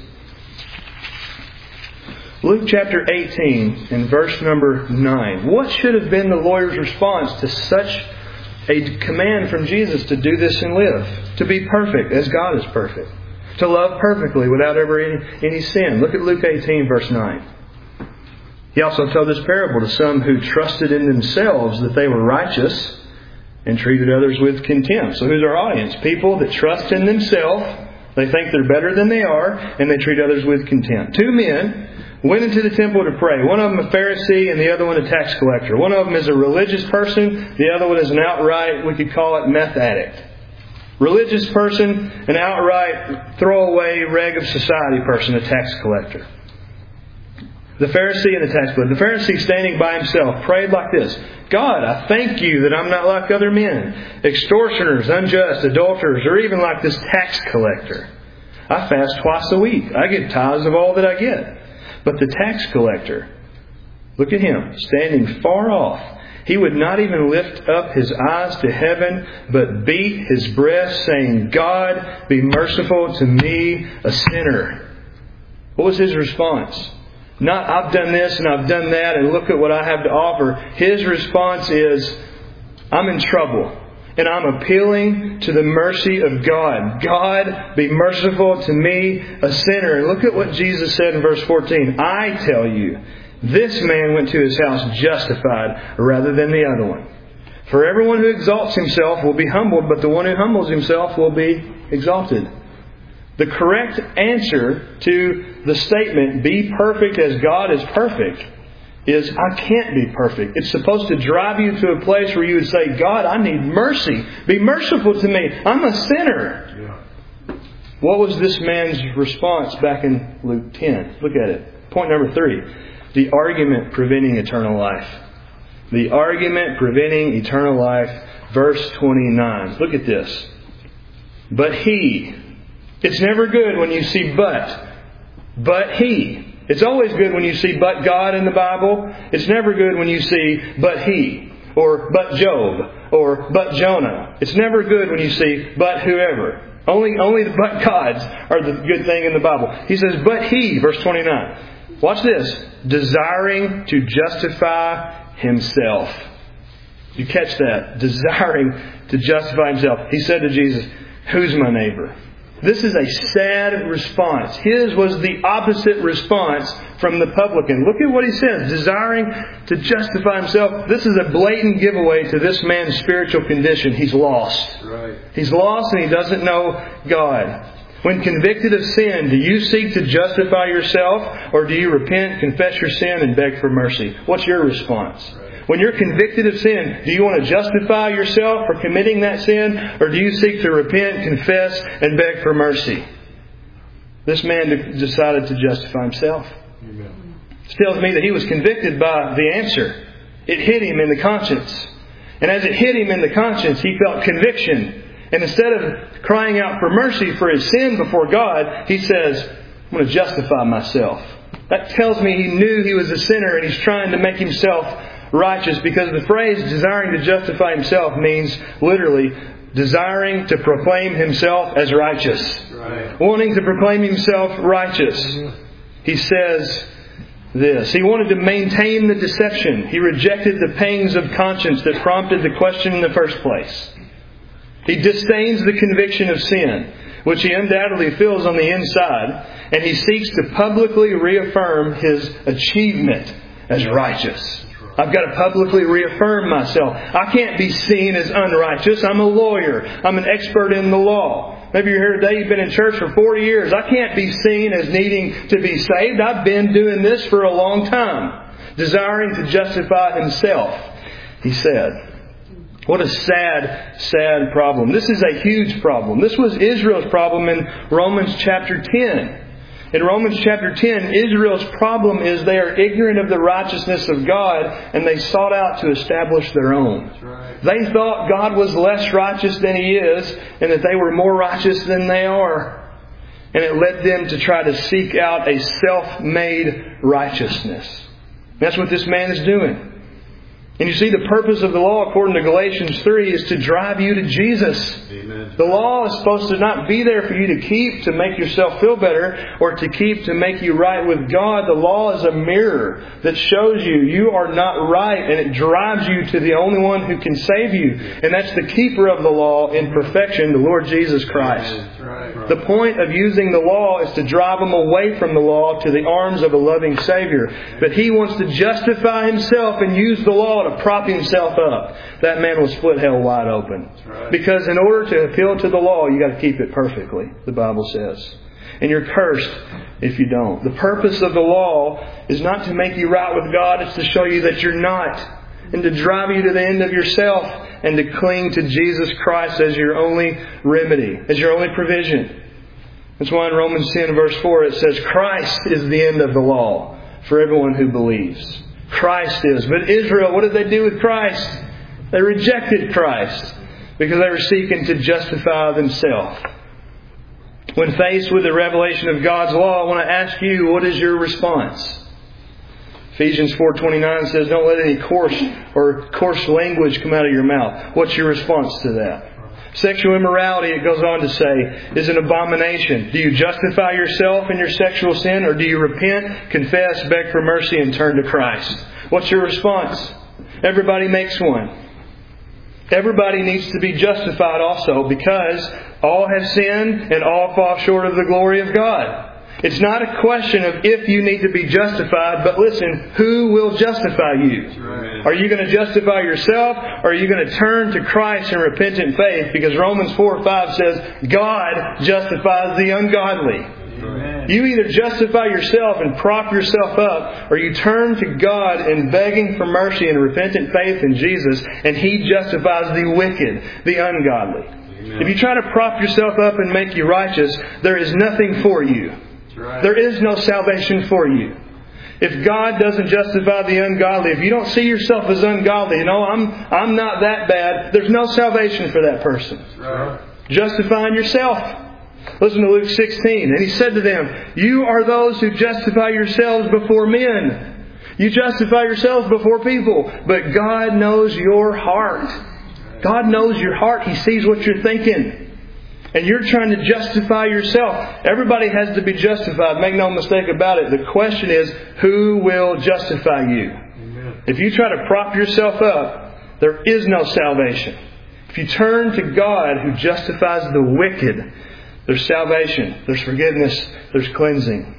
Luke chapter 18 and verse number 9. What should have been the lawyer's response to such a command from Jesus to do this and live? To be perfect as God is perfect. To love perfectly without ever any sin. Look at Luke 18 verse 9. He also told this parable to some who trusted in themselves that they were righteous and treated others with contempt. So who's our audience? People that trust in themselves. They think they're better than they are, and they treat others with contempt. Two men went into the temple to pray. One of them a Pharisee and the other one a tax collector. One of them is a religious person. The other one is an outright, we could call it, meth addict. Religious person, an outright throwaway rag of society person, a tax collector. The Pharisee and the tax collector. The Pharisee, standing by himself, prayed like this. God, I thank you that I'm not like other men, extortioners, unjust, adulterers, or even like this tax collector. I fast twice a week. I give tithes of all that I get. But the tax collector, look at him, standing far off. He would not even lift up his eyes to heaven, but beat his breast, saying, God, be merciful to me, a sinner. What was his response? Not, I've done this and I've done that and look at what I have to offer. His response is, I'm in trouble. And I'm appealing to the mercy of God. God, be merciful to me, a sinner. And look at what Jesus said in verse 14. I tell you, this man went to his house justified rather than the other one. For everyone who exalts himself will be humbled, but the one who humbles himself will be exalted. The correct answer to the statement, be perfect as God is perfect, is I can't be perfect. It's supposed to drive you to a place where you would say, God, I need mercy. Be merciful to me. I'm a sinner. Yeah. What was this man's response back in Luke 10? Look at it. Point number 3. The argument preventing eternal life. The argument preventing eternal life. Verse 29. Look at this. But he. It's never good when you see but. But he. It's always good when you see but God in the Bible. It's never good when you see but he, or but Job, or but Jonah. It's never good when you see but whoever. Only the but Gods are the good thing in the Bible. He says, but he, verse 29. Watch this. Desiring to justify himself. You catch that? Desiring to justify himself. He said to Jesus, who's my neighbor? This is a sad response. His was the opposite response from the publican. Look at what he says. Desiring to justify himself. This is a blatant giveaway to this man's spiritual condition. He's lost. Right. He's lost and he doesn't know God. When convicted of sin, do you seek to justify yourself, or do you repent, confess your sin, and beg for mercy? What's your response? Right. When you're convicted of sin, do you want to justify yourself for committing that sin, or do you seek to repent, confess, and beg for mercy? This man decided to justify himself. Amen. This tells me that he was convicted by the answer. It hit him in the conscience. And as it hit him in the conscience, he felt conviction. And instead of crying out for mercy for his sin before God, he says, I'm going to justify myself. That tells me he knew he was a sinner and he's trying to make himself righteous, because the phrase desiring to justify himself means literally desiring to proclaim himself as righteous. Right. Wanting to proclaim himself righteous. He says this. He wanted to maintain the deception. He rejected the pangs of conscience that prompted the question in the first place. He disdains the conviction of sin, which he undoubtedly feels on the inside, and he seeks to publicly reaffirm his achievement as righteous. I've got to publicly reaffirm myself. I can't be seen as unrighteous. I'm a lawyer. I'm an expert in the law. Maybe you're here today, you've been in church for 40 years. I can't be seen as needing to be saved. I've been doing this for a long time. Desiring to justify himself, he said. What a sad, sad problem. This is a huge problem. This was Israel's problem in Romans chapter 10. In Romans chapter 10, Israel's problem is they are ignorant of the righteousness of God, and they sought out to establish their own. Right. They thought God was less righteous than He is, and that they were more righteous than they are. And it led them to try to seek out a self-made righteousness. That's what this man is doing. And you see, the purpose of the law, according to Galatians 3, is to drive you to Jesus. Amen. The law is supposed to not be there for you to keep to make yourself feel better, or to keep to make you right with God. The law is a mirror that shows you are not right, and it drives you to the only one who can save you. And that's the keeper of the law in perfection, the Lord Jesus Christ. Right. The point of using the law is to drive them away from the law to the arms of a loving Savior. But he wants to justify himself and use the law to prop himself up. That man will split hell wide open. Right. Because in order to appeal to the law, you got to keep it perfectly, the Bible says. And you're cursed if you don't. The purpose of the law is not to make you right with God, it's to show you that you're not. And to drive you to the end of yourself, and to cling to Jesus Christ as your only remedy, as your only provision. That's why in Romans 10 verse 4 it says, Christ is the end of the law for everyone who believes. Christ is. But Israel, what did they do with Christ? They rejected Christ because they were seeking to justify themselves. When faced with the revelation of God's law, I want to ask you, what is your response? Ephesians 4:29 says, don't let any coarse language come out of your mouth. What's your response to that? Sexual immorality, it goes on to say, is an abomination. Do you justify yourself in your sexual sin, or do you repent, confess, beg for mercy, and turn to Christ? What's your response? Everybody makes one. Everybody needs to be justified also, because all have sinned and all fall short of the glory of God. It's not a question of if you need to be justified, but listen, who will justify you? Right. Are you going to justify yourself, or are you going to turn to Christ in repentant faith? Because Romans 4:5 says, God justifies the ungodly. Amen. You either justify yourself and prop yourself up, or you turn to God in begging for mercy and repentant faith in Jesus, and He justifies the wicked, the ungodly. Amen. If you try to prop yourself up and make you righteous, there is nothing for you. Right. There is no salvation for you. If God doesn't justify the ungodly, if you don't see yourself as ungodly, I'm not that bad, there's no salvation for that person. Right. Justifying yourself. Listen to Luke 16. And He said to them, you are those who justify yourselves before men. You justify yourselves before people. But God knows your heart. God knows your heart. He sees what you're thinking. And you're trying to justify yourself. Everybody has to be justified. Make no mistake about it. The question is, who will justify you? Amen. If you try to prop yourself up, there is no salvation. If you turn to God who justifies the wicked, there's salvation, there's forgiveness, there's cleansing.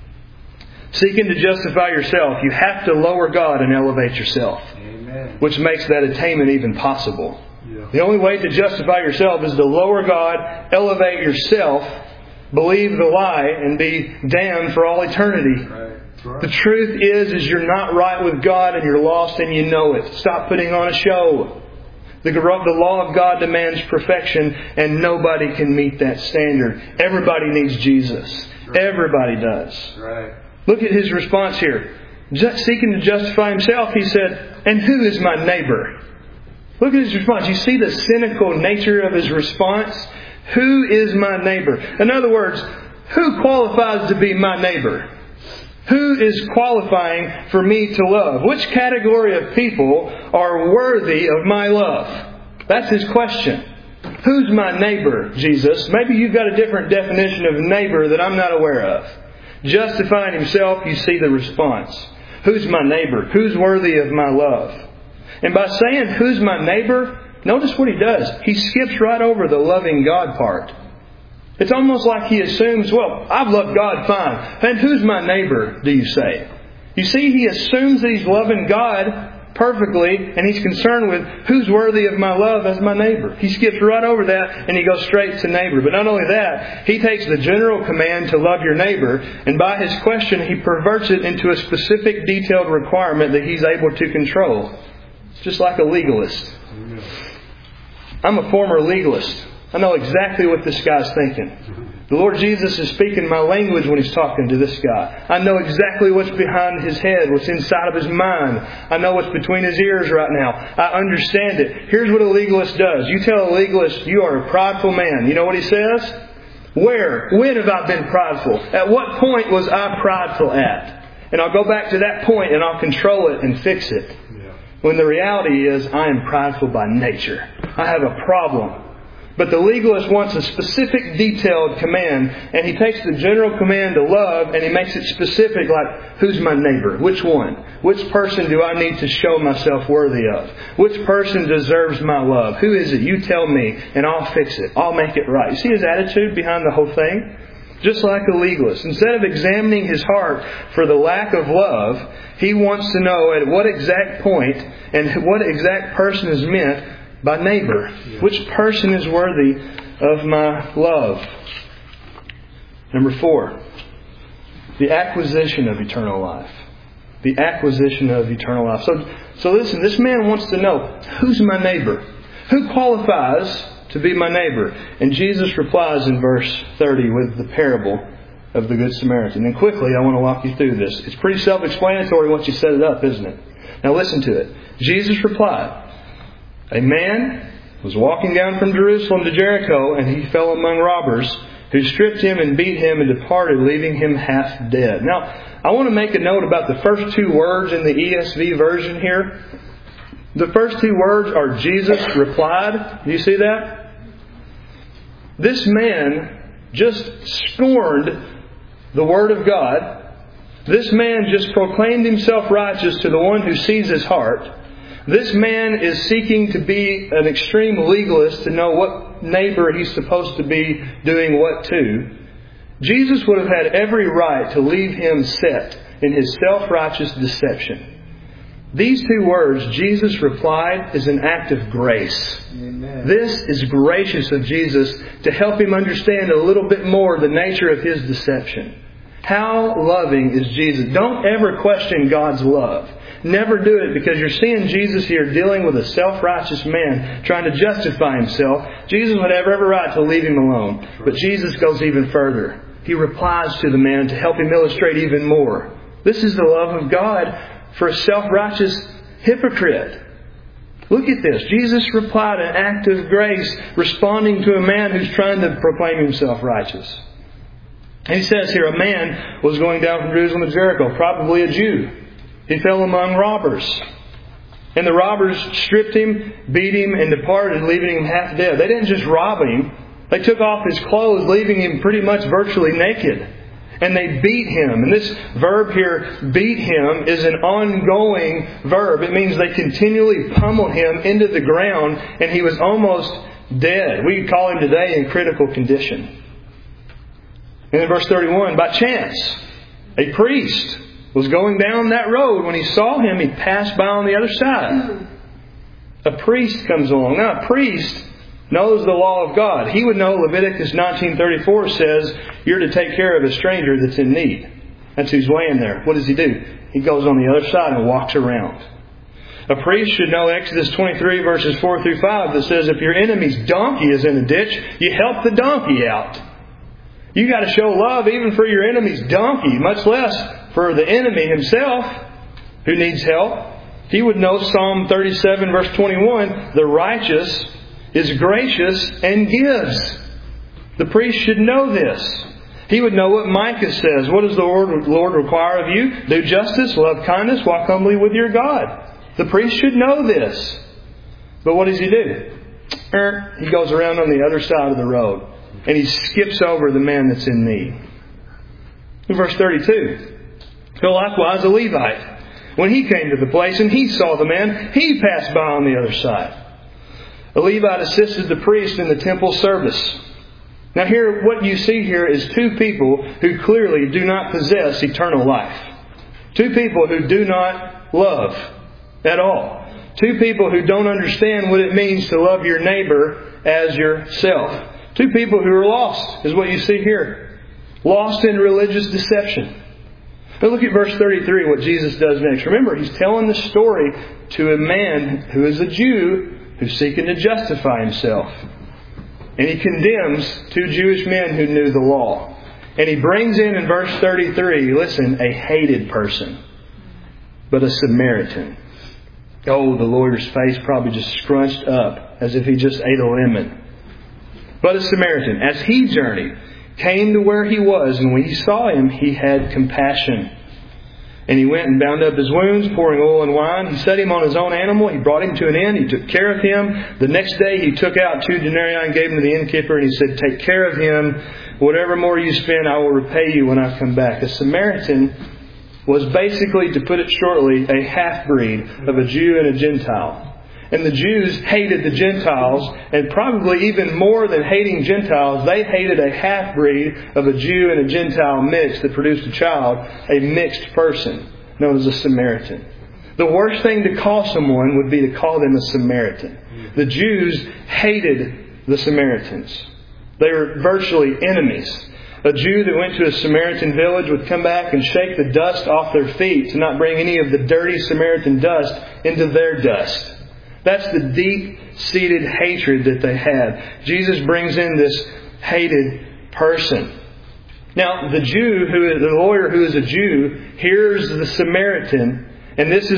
Seeking to justify yourself, you have to lower God and elevate yourself. Amen. Which makes that attainment even possible. Yeah. The only way to justify yourself is to lower God, elevate yourself, believe the lie, and be damned for all eternity. Right. Right. The truth is you're not right with God and you're lost and you know it. Stop putting on a show. The law of God demands perfection, and nobody can meet that standard. Everybody needs Jesus. Right. Everybody does. Right. Look at His response here. Seeking to justify Himself, He said, and who is my neighbor? Look at His response. You see the cynical nature of His response? Who is my neighbor? In other words, who qualifies to be my neighbor? Who is qualifying for me to love? Which category of people are worthy of my love? That's His question. Who's my neighbor, Jesus? Maybe you've got a different definition of neighbor that I'm not aware of. Justifying Himself, you see the response. Who's my neighbor? Who's worthy of my love? And by saying, who's my neighbor? Notice what He does. He skips right over the loving God part. It's almost like He assumes, well, I've loved God fine. And who's my neighbor, do you say? You see, He assumes that He's loving God perfectly, and He's concerned with who's worthy of my love as my neighbor. He skips right over that, and He goes straight to neighbor. But not only that, He takes the general command to love your neighbor, and by His question, He perverts it into a specific detailed requirement that He's able to control. It's just like a legalist. I'm a former legalist. I know exactly what this guy's thinking. The Lord Jesus is speaking my language when He's talking to this guy. I know exactly what's behind his head, what's inside of his mind. I know what's between his ears right now. I understand it. Here's what a legalist does. You tell a legalist, you are a prideful man. You know what he says? Where? When have I been prideful? At what point was I prideful at? And I'll go back to that point and I'll control it and fix it. When the reality is, I am prideful by nature. I have a problem. But the legalist wants a specific, detailed command, and he takes the general command to love, and he makes it specific, like, who's my neighbor? Which one? Which person do I need to show myself worthy of? Which person deserves my love? Who is it? You tell me, and I'll fix it. I'll make it right. You see his attitude behind the whole thing? Just like a legalist. Instead of examining his heart for the lack of love, he wants to know at what exact point and what exact person is meant by neighbor. Which person is worthy of my love? Number 4. The acquisition of eternal life. The acquisition of eternal life. So listen, this man wants to know, who's my neighbor? Who qualifies to be my neighbor? And Jesus replies in verse 30 with the parable of the Good Samaritan. And quickly, I want to walk you through this. It's pretty self-explanatory once you set it up, isn't it? Now listen to it. Jesus replied, a man was walking down from Jerusalem to Jericho, and he fell among robbers, who stripped him and beat him and departed, leaving him half dead. Now, I want to make a note about the first 2 words in the ESV version here. The first 2 words are Jesus replied. Do you see that? This man just scorned the Word of God. This man just proclaimed himself righteous to the one who sees his heart. This man is seeking to be an extreme legalist to know what neighbor he's supposed to be doing what to. Jesus would have had every right to leave him set in his self-righteous deception. These two words, Jesus replied, is an act of grace. Amen. This is gracious of Jesus to help him understand a little bit more the nature of his deception. How loving is Jesus? Don't ever question God's love. Never do it, because you're seeing Jesus here dealing with a self-righteous man trying to justify himself. Jesus would have every right to leave him alone. But Jesus goes even further. He replies to the man to help him illustrate even more. This is the love of God for a self-righteous hypocrite. Look at this. Jesus replied an act of grace, responding to a man who's trying to proclaim himself righteous. And he says here, a man was going down from Jerusalem to Jericho, probably a Jew. He fell among robbers. And the robbers stripped him, beat him, and departed, leaving him half dead. They didn't just rob him. They took off his clothes, leaving him pretty much virtually naked. And they beat him. And this verb here, beat him, is an ongoing verb. It means they continually pummeled him into the ground, and he was almost dead. We call him today in critical condition. And in verse 31, by chance, a priest was going down that road. When he saw him, he passed by on the other side. A priest comes along. Now, a priest knows the law of God. He would know Leviticus 19:34 says, you're to take care of a stranger that's in need. That's who's laying there. What does he do? He goes on the other side and walks around. A priest should know Exodus 23 verses 4 through 5 that says, if your enemy's donkey is in a ditch, you help the donkey out. You got to show love even for your enemy's donkey, much less for the enemy himself who needs help. He would know Psalm 37 verse 21, the righteous is gracious and gives. The priest should know this. He would know what Micah says. What does the Lord require of you? Do justice, love kindness, walk humbly with your God. The priest should know this. But what does he do? He goes around on the other side of the road. And he skips over the man that's in need. In verse 32. So likewise a Levite, when he came to the place and he saw the man, he passed by on the other side. A Levite assisted the priest in the temple service. Now here, what you see here is two people who clearly do not possess eternal life. Two people who do not love at all. Two people who don't understand what it means to love your neighbor as yourself. Two people who are lost is what you see here. Lost in religious deception. Now look at verse 33, what Jesus does next. Remember, He's telling the story to a man who is a Jew who's seeking to justify himself. And He condemns two Jewish men who knew the law. And He brings in verse 33, listen, a hated person, but a Samaritan. Oh, the lawyer's face probably just scrunched up as if he just ate a lemon. But a Samaritan, as he journeyed, came to where he was, and when he saw him, he had compassion. And he went and bound up his wounds, pouring oil and wine. He set him on his own animal. He brought him to an inn. He took care of him. The next day he took out 2 denarii and gave them to the innkeeper, and he said, take care of him. Whatever more you spend, I will repay you when I come back. A Samaritan was basically, to put it shortly, a half-breed of a Jew and a Gentile. And the Jews hated the Gentiles, and probably even more than hating Gentiles, they hated a half-breed of a Jew and a Gentile mix that produced a child, a mixed person known as a Samaritan. The worst thing to call someone would be to call them a Samaritan. The Jews hated the Samaritans. They were virtually enemies. A Jew that went to a Samaritan village would come back and shake the dust off their feet to not bring any of the dirty Samaritan dust into their dust. That's the deep-seated hatred that they had. Jesus brings in this hated person. Now, the lawyer who is a Jew, hears the Samaritan, and this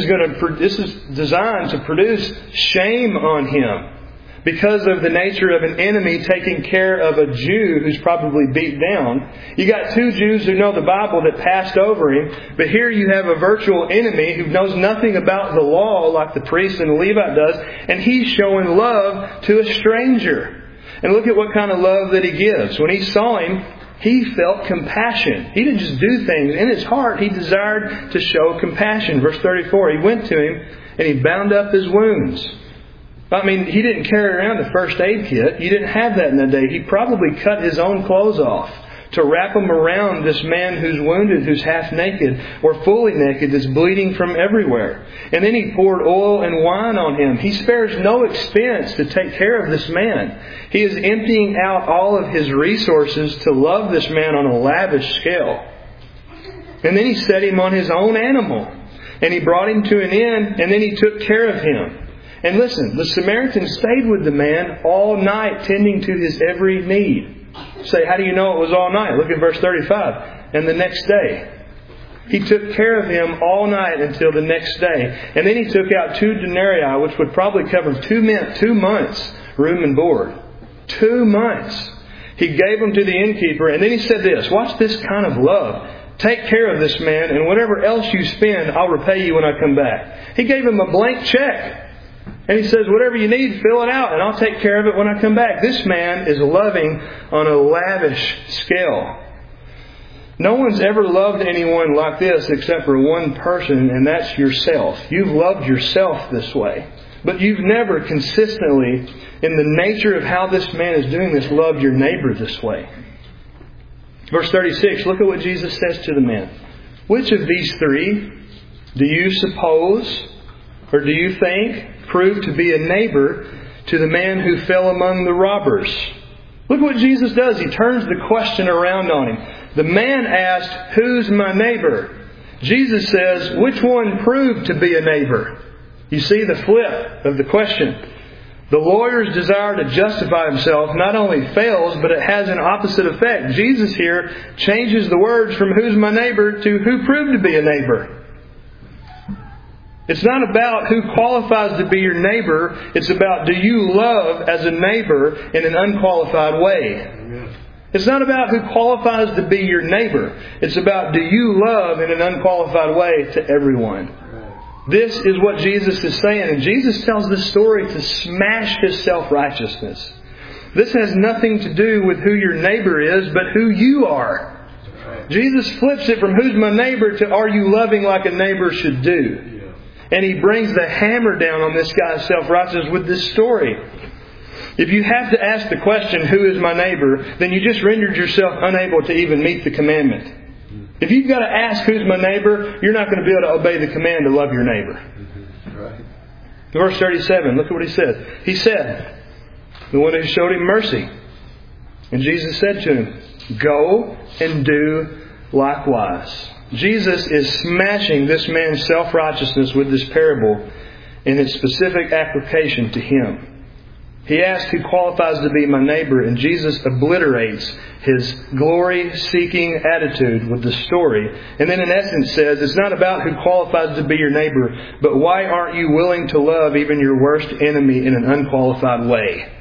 is designed to produce shame on him because of the nature of an enemy taking care of a Jew who's probably beat down. You got 2 Jews who know the Bible that passed over him, but here you have a virtual enemy who knows nothing about the law like the priest and the Levite does, and he's showing love to a stranger. And look at what kind of love that He gives. When He saw him, He felt compassion. He didn't just do things. In His heart, He desired to show compassion. Verse 34, He went to him and He bound up his wounds. I mean, He didn't carry around a first aid kit. You didn't have that in that day. He probably cut His own clothes off to wrap them around this man who's wounded, who's half naked or fully naked, that's bleeding from everywhere. And then He poured oil and wine on him. He spares no expense to take care of this man. He is emptying out all of His resources to love this man on a lavish scale. And then He set him on His own animal. And He brought him to an inn, and then He took care of him. And listen, the Samaritan stayed with the man all night, tending to his every need. Say, how do you know it was all night? Look at verse 35. And the next day, He took care of him all night until the next day. And then He took out 2 denarii, which would probably cover 2 months room and board. 2 months. He gave them to the innkeeper. And then He said this. Watch this kind of love. Take care of this man, and whatever else you spend, I'll repay you when I come back. He gave him a blank check. And He says, whatever you need, fill it out, and I'll take care of it when I come back. This man is loving on a lavish scale. No one's ever loved anyone like this except for one person, and that's yourself. You've loved yourself this way. But you've never consistently, in the nature of how this man is doing this, loved your neighbor this way. Verse 36, look at what Jesus says to the man. Which of these 3 do you suppose, or do you think, proved to be a neighbor to the man who fell among the robbers? Look what Jesus does. He turns the question around on him. The man asked, who's my neighbor? Jesus says, which one proved to be a neighbor? You see the flip of the question. The lawyer's desire to justify himself not only fails, but it has an opposite effect. Jesus here changes the words from who's my neighbor to who proved to be a neighbor. It's not about who qualifies to be your neighbor. It's about, do you love as a neighbor in an unqualified way? Amen. It's not about who qualifies to be your neighbor. It's about, do you love in an unqualified way to everyone? Right. This is what Jesus is saying. And Jesus tells this story to smash His self-righteousness. This has nothing to do with who your neighbor is, but who you are. Right. Jesus flips it from who's my neighbor to are you loving like a neighbor should do? And He brings the hammer down on this guy's self-righteousness with this story. If you have to ask the question, who is my neighbor, then you just rendered yourself unable to even meet the commandment. If you've got to ask who's my neighbor, you're not going to be able to obey the command to love your neighbor. Right. Verse 37, look at what He said. He said, the one who showed him mercy. And Jesus said to him, go and do likewise. Jesus is smashing this man's self-righteousness with this parable in its specific application to him. He asks who qualifies to be my neighbor, and Jesus obliterates his glory-seeking attitude with the story. And then in essence says, it's not about who qualifies to be your neighbor, but why aren't you willing to love even your worst enemy in an unqualified way?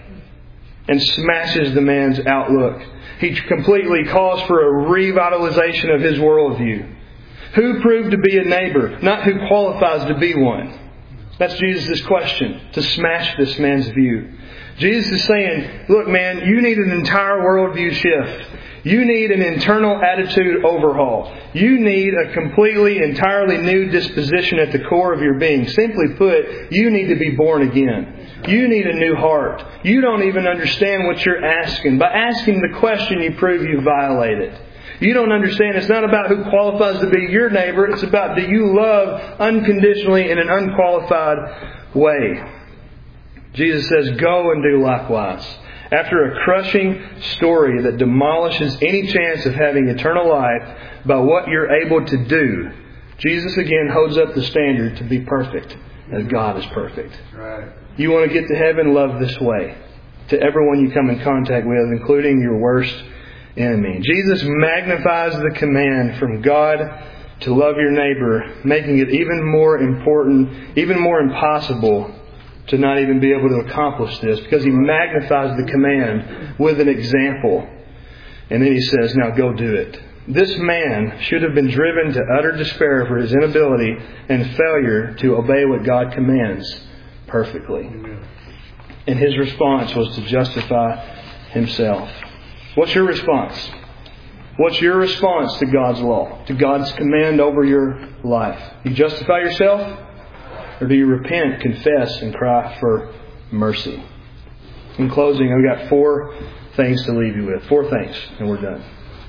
And smashes the man's outlook. He completely calls for a revitalization of his worldview. Who proved to be a neighbor, not who qualifies to be one. That's Jesus' question, to smash this man's view. Jesus is saying, look man, you need an entire worldview shift. You need an internal attitude overhaul. You need a completely, entirely new disposition at the core of your being. Simply put, you need to be born again. You need a new heart. You don't even understand what you're asking. By asking the question, you prove you violate it. You don't understand. It's not about who qualifies to be your neighbor. It's about, do you love unconditionally in an unqualified way? Jesus says, go and do likewise. After a crushing story that demolishes any chance of having eternal life by what you're able to do, Jesus again holds up the standard to be perfect as God is perfect. Right. You want to get to heaven, love this way to everyone you come in contact with, including your worst enemy. Jesus magnifies the command from God to love your neighbor, making it even more important, even more impossible to not even be able to accomplish this, because He magnifies the command with an example. And then He says, now go do it. This man should have been driven to utter despair for his inability and failure to obey what God commands perfectly. And his response was to justify Himself. What's your response? What's your response to God's law, to God's command over your life? Do you justify yourself? Or do you repent, confess, and cry for mercy? In closing, I've got 4 things to leave you with. 4 things, and we're done.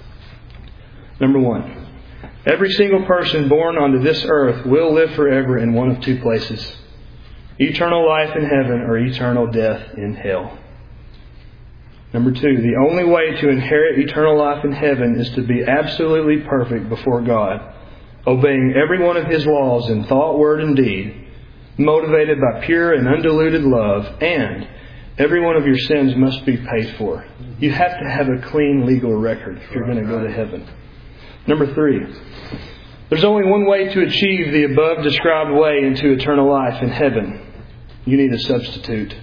Number 1. Every single person born onto this earth will live forever in one of 2 places. Eternal life in heaven or eternal death in hell. Number 2. The only way to inherit eternal life in heaven is to be absolutely perfect before God, obeying every one of His laws in thought, word, and deed, motivated by pure and undiluted love, and every one of your sins must be paid for. You have to have a clean legal record if you're going to go to heaven. Number 3. There's only one way to achieve the above described way into eternal life in heaven. You need a substitute.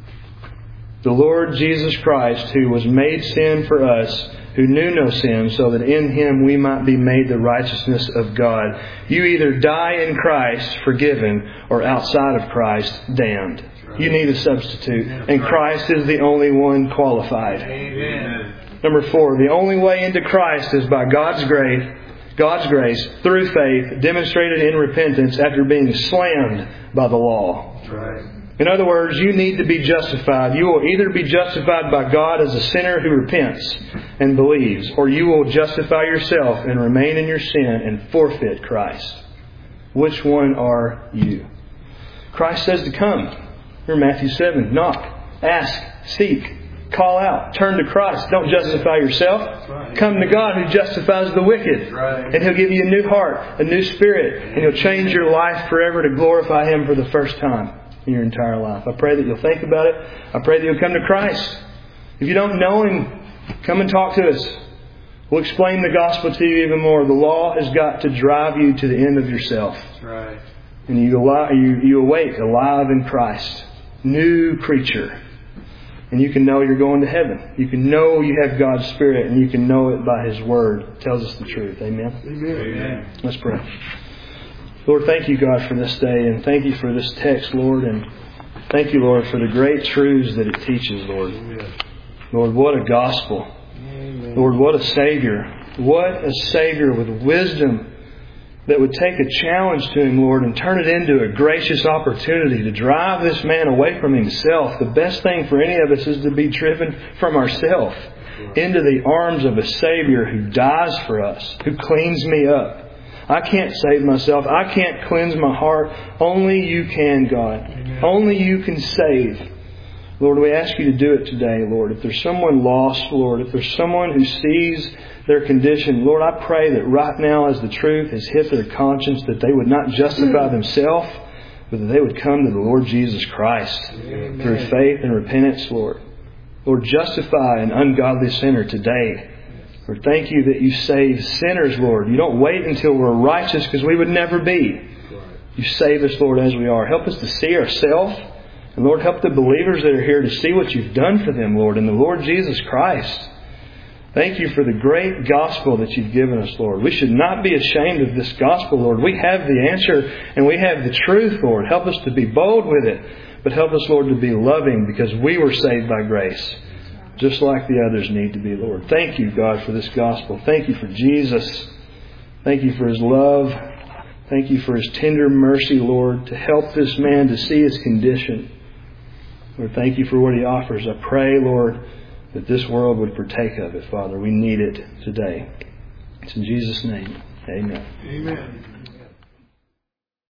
The Lord Jesus Christ, who was made sin for us, who knew no sin, so that in Him we might be made the righteousness of God. You either die in Christ, forgiven, or outside of Christ, damned. You need a substitute, and Christ is the only one qualified. Amen. Number 4, the only way into Christ is by God's grace, through faith, demonstrated in repentance after being slammed by the law. That's right. In other words, you need to be justified. You will either be justified by God as a sinner who repents and believes, or you will justify yourself and remain in your sin and forfeit Christ. Which one are you? Christ says to come. Remember Matthew 7. Knock, ask, seek, call out, turn to Christ. Don't justify yourself. Right. Come to God who justifies the wicked. Right. And He'll give you a new heart, a new spirit, and He'll change your life forever to glorify Him for the first time in your entire life. I pray that you'll think about it. I pray that you'll come to Christ. If you don't know Him, come and talk to us. We'll explain the gospel to you even more. The law has got to drive you to the end of yourself. That's right. And you awake alive in Christ. New creature. And you can know you're going to heaven. You can know you have God's Spirit, and you can know it by His Word. It tells us the truth. Amen? Amen. Let's pray. Lord, thank you, God, for this day, and thank you for this text, Lord, and thank you, Lord, for the great truths that it teaches, Lord. Amen. Lord, what a gospel. Amen. Lord, what a Savior. What a Savior with wisdom that would take a challenge to Him, Lord, and turn it into a gracious opportunity to drive this man away from himself. The best thing for any of us is to be driven from ourselves into the arms of a Savior who dies for us, who cleans me up. I can't save myself. I can't cleanse my heart. Only You can, God. Amen. Only You can save. Lord, we ask You to do it today, Lord. If there's someone lost, Lord, if there's someone who sees their condition, Lord, I pray that right now as the truth has hit their conscience, that they would not justify themselves, but that they would come to the Lord Jesus Christ. Amen. Through faith and repentance, Lord. Lord, justify an ungodly sinner today. Lord, thank You that You save sinners, Lord. You don't wait until we're righteous, because we would never be. You save us, Lord, as we are. Help us to see ourselves. And Lord, help the believers that are here to see what You've done for them, Lord, in the Lord Jesus Christ. Thank You for the great gospel that You've given us, Lord. We should not be ashamed of this gospel, Lord. We have the answer and we have the truth, Lord. Help us to be bold with it. But help us, Lord, to be loving, because we were saved by grace, just like the others need to be, Lord. Thank You, God, for this gospel. Thank You for Jesus. Thank You for His love. Thank You for His tender mercy, Lord, to help this man to see his condition. Lord, thank You for what He offers. I pray, Lord, that this world would partake of it, Father. We need it today. It's in Jesus' name. Amen. Amen.